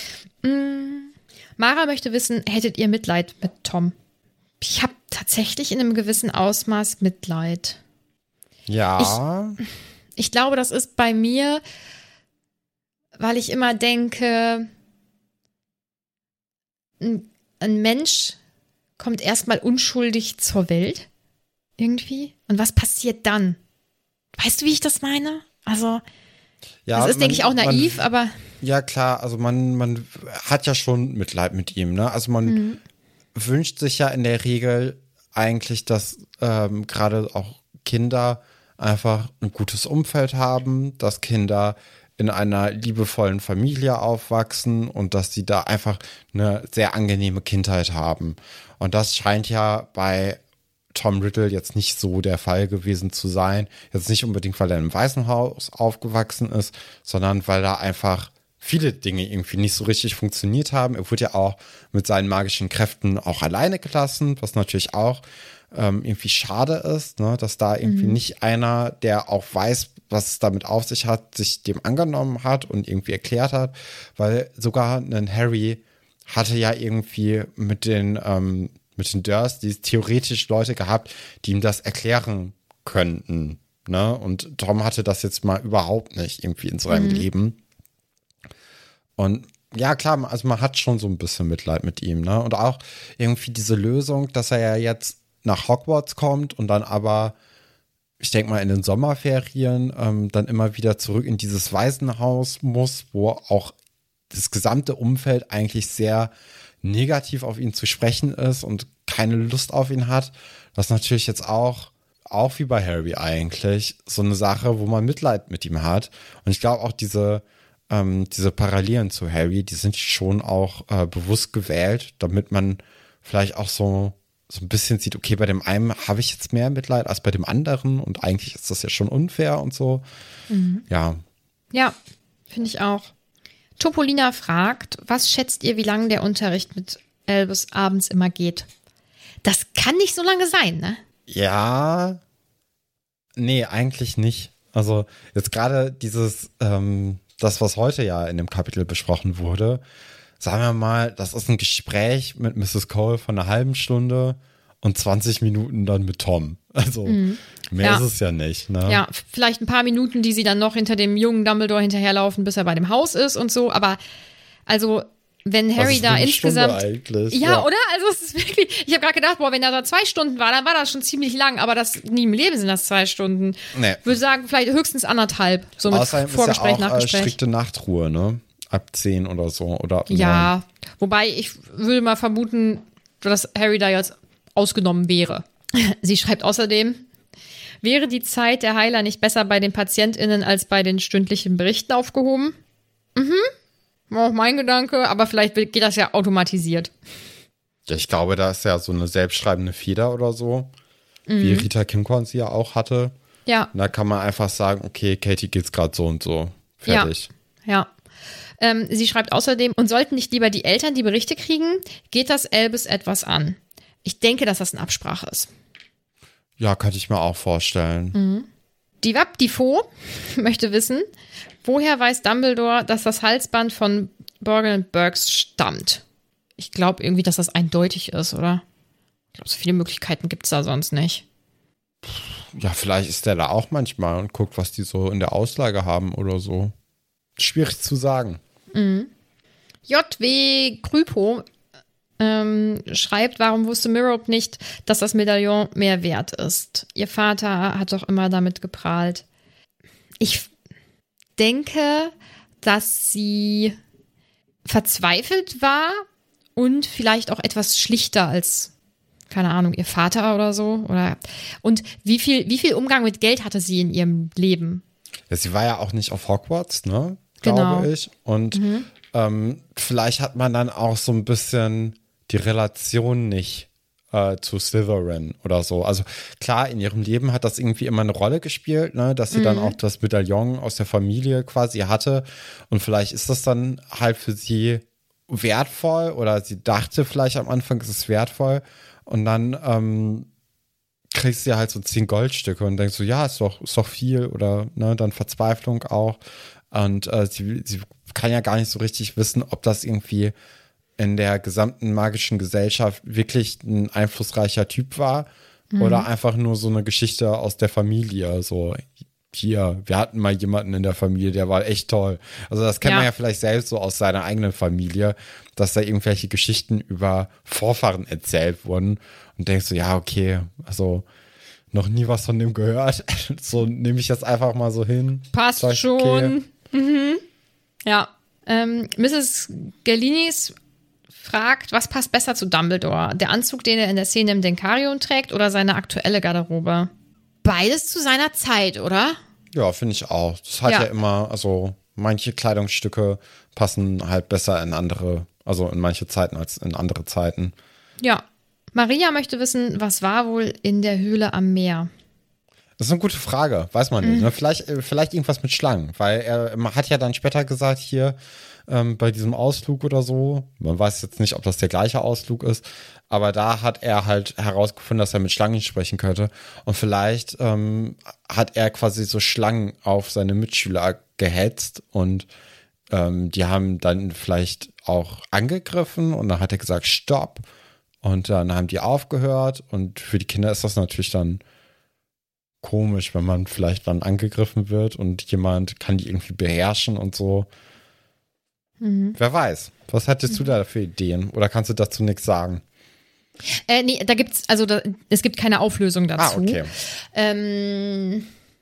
Mara möchte wissen, hättet ihr Mitleid mit Tom? Ich habe tatsächlich in einem gewissen Ausmaß Mitleid. Ja. Ich glaube, das ist bei mir, weil ich immer denke, ein Mensch kommt erstmal unschuldig zur Welt. Irgendwie. Und was passiert dann? Weißt du, wie ich das meine? Also, ja, das ist, denke ich, auch naiv, aber. Ja, klar, also man hat ja schon Mitleid mit ihm, ne? Also man wünscht sich ja in der Regel eigentlich, dass gerade auch Kinder einfach ein gutes Umfeld haben, dass Kinder in einer liebevollen Familie aufwachsen und dass sie da einfach eine sehr angenehme Kindheit haben. Und das scheint ja bei Tom Riddle jetzt nicht so der Fall gewesen zu sein. Jetzt nicht unbedingt, weil er im Waisenhaus aufgewachsen ist, sondern weil da einfach viele Dinge irgendwie nicht so richtig funktioniert haben. Er wurde ja auch mit seinen magischen Kräften auch alleine gelassen, was natürlich auch irgendwie schade ist, ne, dass da irgendwie nicht einer, der auch weiß, was es damit auf sich hat, sich dem angenommen hat und irgendwie erklärt hat, weil sogar ein Harry hatte ja irgendwie mit den Dursleys theoretisch Leute gehabt, die ihm das erklären könnten, ne, und Tom hatte das jetzt mal überhaupt nicht irgendwie in seinem Leben. Und ja, klar, also man hat schon so ein bisschen Mitleid mit ihm, ne, und auch irgendwie diese Lösung, dass er ja jetzt nach Hogwarts kommt und dann aber, ich denke mal in den Sommerferien, dann immer wieder zurück in dieses Waisenhaus muss, wo auch das gesamte Umfeld eigentlich sehr negativ auf ihn zu sprechen ist und keine Lust auf ihn hat. Das ist natürlich jetzt auch wie bei Harry eigentlich, so eine Sache, wo man Mitleid mit ihm hat. Und ich glaube auch diese Parallelen zu Harry, die sind schon auch bewusst gewählt, damit man vielleicht auch so ein bisschen sieht, okay, bei dem einen habe ich jetzt mehr Mitleid als bei dem anderen und eigentlich ist das ja schon unfair und so. Ja. Ja, finde ich auch. Topolina fragt, was schätzt ihr, wie lange der Unterricht mit Albus abends immer geht? Das kann nicht so lange sein, ne? Ja. Nee, eigentlich nicht. Also jetzt gerade dieses, das, was heute ja in dem Kapitel besprochen wurde, sagen wir mal, das ist ein Gespräch mit Mrs. Cole von einer halben Stunde und 20 Minuten dann mit Tom. Also mehr ist es ja nicht. Ne? Ja, vielleicht ein paar Minuten, die sie dann noch hinter dem jungen Dumbledore hinterherlaufen, bis er bei dem Haus ist und so. Aber also, wenn Harry da insgesamt... Ja, oder? Also es ist wirklich... Ich habe gerade gedacht, wenn er da 2 Stunden war, dann war das schon ziemlich lang. Aber das nie im Leben sind das 2 Stunden. Nee. Ich würde sagen, vielleicht höchstens 1,5. So mit Außerdem Vorgespräch, ist ja auch Nachgespräch. Strikte Nachtruhe, ne? Ab 10 oder so. Oder ab 9. Ja, wobei ich würde mal vermuten, dass Harry da jetzt ausgenommen wäre. Sie schreibt außerdem, Wäre die Zeit der Heiler nicht besser bei den PatientInnen als bei den stündlichen Berichten aufgehoben? War auch mein Gedanke, aber vielleicht geht das ja automatisiert. Ja, ich glaube, da ist ja so eine selbstschreibende Feder oder so, wie Rita Kimkorn sie ja auch hatte. Ja. Und da kann man einfach sagen, okay, Katie geht's gerade so und so. Fertig. Ja. Sie schreibt außerdem, und sollten nicht lieber die Eltern die Berichte kriegen, geht das Elvis etwas an. Ich denke, dass das eine Absprache ist. Ja, könnte ich mir auch vorstellen. Die Waptifo möchte wissen, woher weiß Dumbledore, dass das Halsband von Borgin Burkes stammt? Ich glaube irgendwie, dass das eindeutig ist, oder? Ich glaube, so viele Möglichkeiten gibt es da sonst nicht. Ja, vielleicht ist der da auch manchmal und guckt, was die so in der Auslage haben oder so. Schwierig zu sagen. JW Krypo schreibt, warum wusste Merope nicht, dass das Medaillon mehr wert ist? Ihr Vater hat doch immer damit geprahlt. Ich denke, dass sie verzweifelt war und vielleicht auch etwas schlichter als, keine Ahnung, ihr Vater oder so. Und wie viel Umgang mit Geld hatte sie in ihrem Leben? Ja, sie war ja auch nicht auf Hogwarts, ne? Genau. Glaube ich. Und vielleicht hat man dann auch so ein bisschen die Relation nicht zu Slytherin oder so. Also klar, in ihrem Leben hat das irgendwie immer eine Rolle gespielt, ne? Dass sie dann auch das Medaillon aus der Familie quasi hatte. Und vielleicht ist das dann halt für sie wertvoll oder sie dachte vielleicht am Anfang, es ist wertvoll. Und dann kriegst du ja halt so 10 Goldstücke und denkst so, ja, ist doch viel oder ne, dann Verzweiflung auch. Und sie kann ja gar nicht so richtig wissen, ob das irgendwie in der gesamten magischen Gesellschaft wirklich ein einflussreicher Typ war oder einfach nur so eine Geschichte aus der Familie. So, hier, wir hatten mal jemanden in der Familie, der war echt toll. Also das kennt man ja vielleicht selbst so aus seiner eigenen Familie, dass da irgendwelche Geschichten über Vorfahren erzählt wurden und denkst du, ja, okay, also noch nie was von dem gehört. So nehme ich das einfach mal so hin. Passt okay. schon. Ja. Mrs. Gallinis fragt, was passt besser zu Dumbledore? Der Anzug, den er in der Szene im Denkarium trägt oder seine aktuelle Garderobe? Beides zu seiner Zeit, oder? Ja, finde ich auch. Das hat ja immer, also manche Kleidungsstücke passen halt besser in andere, also in manche Zeiten als in andere Zeiten. Ja. Maria möchte wissen, was war wohl in der Höhle am Meer? Das ist eine gute Frage, weiß man nicht. Ne? Vielleicht irgendwas mit Schlangen, weil er hat ja dann später gesagt, hier bei diesem Ausflug oder so, man weiß jetzt nicht, ob das der gleiche Ausflug ist, aber da hat er halt herausgefunden, dass er mit Schlangen sprechen könnte und vielleicht hat er quasi so Schlangen auf seine Mitschüler gehetzt und die haben dann vielleicht auch angegriffen und dann hat er gesagt, stopp, und dann haben die aufgehört und für die Kinder ist das natürlich dann komisch, wenn man vielleicht dann angegriffen wird und jemand kann die irgendwie beherrschen und so. Wer weiß. Was hattest du da für Ideen? Oder kannst du dazu nichts sagen? Nee, es gibt keine Auflösung dazu. Okay.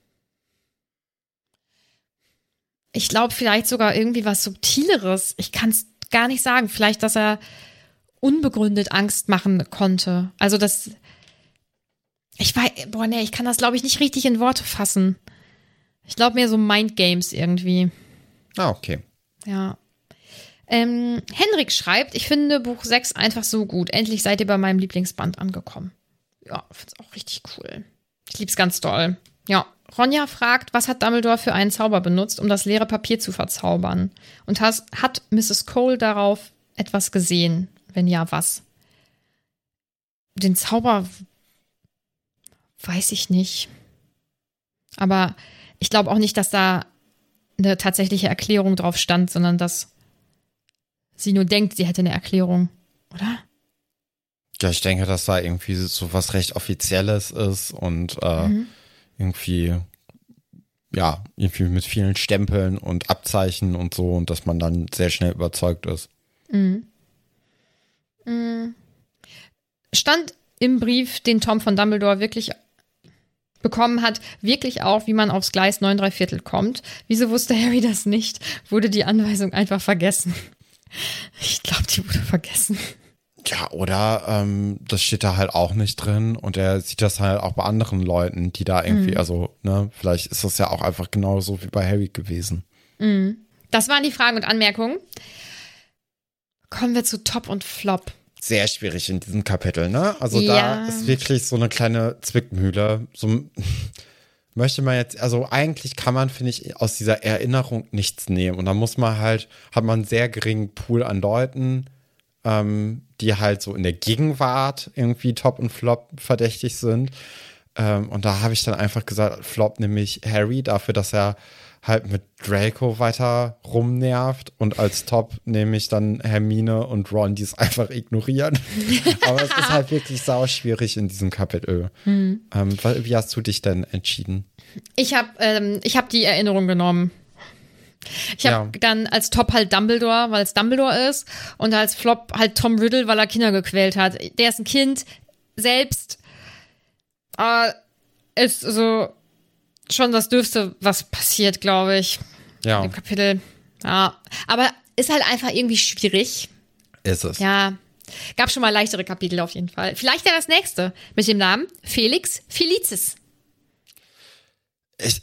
Ich glaube vielleicht sogar irgendwie was Subtileres. Ich kann es gar nicht sagen. Vielleicht, dass er unbegründet Angst machen konnte. Also ich kann das, glaube ich, nicht richtig in Worte fassen. Ich glaube mehr so Mindgames irgendwie. Ah, okay. Ja. Henrik schreibt, ich finde Buch 6 einfach so gut. Endlich seid ihr bei meinem Lieblingsband angekommen. Ja, find's auch richtig cool. Ich lieb's ganz doll. Ja. Ronja fragt, was hat Dumbledore für einen Zauber benutzt, um das leere Papier zu verzaubern? Und hat Mrs. Cole darauf etwas gesehen? Wenn ja, was? Den Zauber weiß ich nicht. Aber ich glaube auch nicht, dass da eine tatsächliche Erklärung drauf stand, sondern dass sie nur denkt, sie hätte eine Erklärung, oder? Ja, ich denke, dass da irgendwie so was recht Offizielles ist und irgendwie mit vielen Stempeln und Abzeichen und so und dass man dann sehr schnell überzeugt ist. Stand im Brief, den Tom von Dumbledore wirklich bekommen hat, wirklich auch, wie man aufs Gleis 9 3/4 kommt. Wieso wusste Harry das nicht? Wurde die Anweisung einfach vergessen? Ich glaube, die wurde vergessen. Ja, oder das steht da halt auch nicht drin und er sieht das halt auch bei anderen Leuten, die da irgendwie, also, ne, vielleicht ist das ja auch einfach genauso wie bei Harry gewesen. Das waren die Fragen und Anmerkungen. Kommen wir zu Top und Flop. Sehr schwierig in diesem Kapitel, ne? Also Ja. da ist wirklich so eine kleine Zwickmühle. So möchte man jetzt, also eigentlich kann man, finde ich, aus dieser Erinnerung nichts nehmen. Und dann muss man halt, hat man einen sehr geringen Pool an Leuten, die halt so in der Gegenwart irgendwie Top und Flop verdächtig sind. Und da habe ich dann einfach gesagt, Flop nämlich Harry, dafür, dass er halt mit Draco weiter rumnervt, und als Top nehme ich dann Hermine und Ron, die es einfach ignorieren. Aber es ist halt wirklich sauschwierig in diesem Kapitel. Wie hast du dich denn entschieden? Ich hab die Erinnerung genommen. Ich habe dann als Top halt Dumbledore, weil es Dumbledore ist, und als Flop halt Tom Riddle, weil er Kinder gequält hat. Der ist ein Kind selbst. Ist so schon das Dürfste, was passiert, glaube ich. Ja. Im Kapitel. Ja. Aber ist halt einfach irgendwie schwierig. Ist es. Ja. Gab schon mal leichtere Kapitel auf jeden Fall. Vielleicht ja das nächste mit dem Namen Felix Felicis. Ich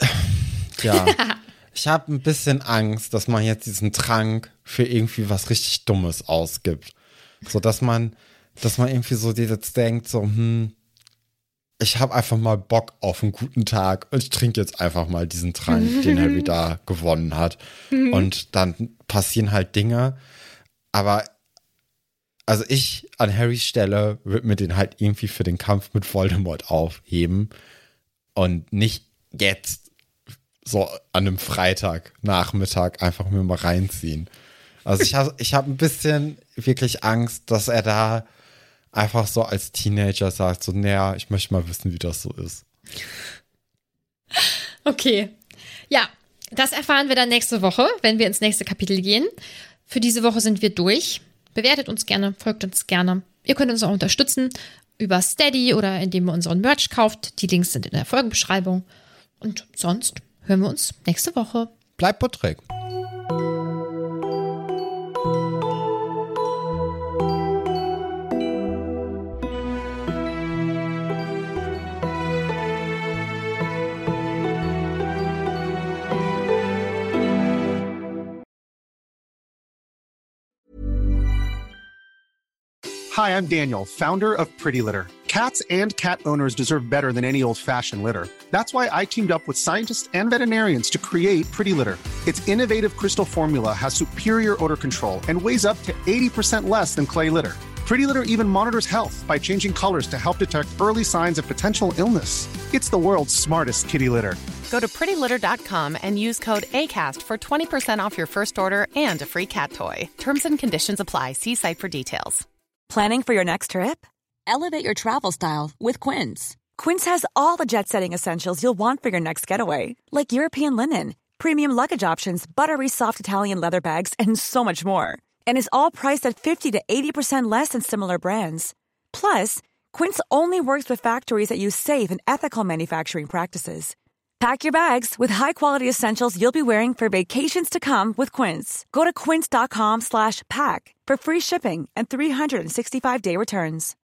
habe ein bisschen Angst, dass man jetzt diesen Trank für irgendwie was richtig Dummes ausgibt. So, dass man irgendwie so jetzt denkt, so, ich habe einfach mal Bock auf einen guten Tag und ich trinke jetzt einfach mal diesen Trank, den Harry da gewonnen hat. Und dann passieren halt Dinge. Aber also ich an Harrys Stelle würde mir den halt irgendwie für den Kampf mit Voldemort aufheben und nicht jetzt so an einem Freitagnachmittag einfach mir mal reinziehen. Also ich hab ein bisschen wirklich Angst, dass er da einfach so als Teenager sagt, so, naja, ich möchte mal wissen, wie das so ist. Okay. Ja, das erfahren wir dann nächste Woche, wenn wir ins nächste Kapitel gehen. Für diese Woche sind wir durch. Bewertet uns gerne, folgt uns gerne. Ihr könnt uns auch unterstützen über Steady oder indem ihr unseren Merch kauft. Die Links sind in der Folgenbeschreibung. Und sonst hören wir uns nächste Woche. Bleibt puttrig. Hi, I'm Daniel, founder of Pretty Litter. Cats and cat owners deserve better than any old-fashioned litter. That's why I teamed up with scientists and veterinarians to create Pretty Litter. Its innovative crystal formula has superior odor control and weighs up to 80% less than clay litter. Pretty Litter even monitors health by changing colors to help detect early signs of potential illness. It's the world's smartest kitty litter. Go to prettylitter.com and use code ACAST for 20% off your first order and a free cat toy. Terms and conditions apply. See site for details. Planning for your next trip? Elevate your travel style with Quince. Quince has all the jet-setting essentials you'll want for your next getaway, like European linen, premium luggage options, buttery soft Italian leather bags, and so much more. And is all priced at 50 to 80% less than similar brands. Plus, Quince only works with factories that use safe and ethical manufacturing practices. Pack your bags with high-quality essentials you'll be wearing for vacations to come with Quince. Go to quince.com/pack for free shipping and 365-day returns.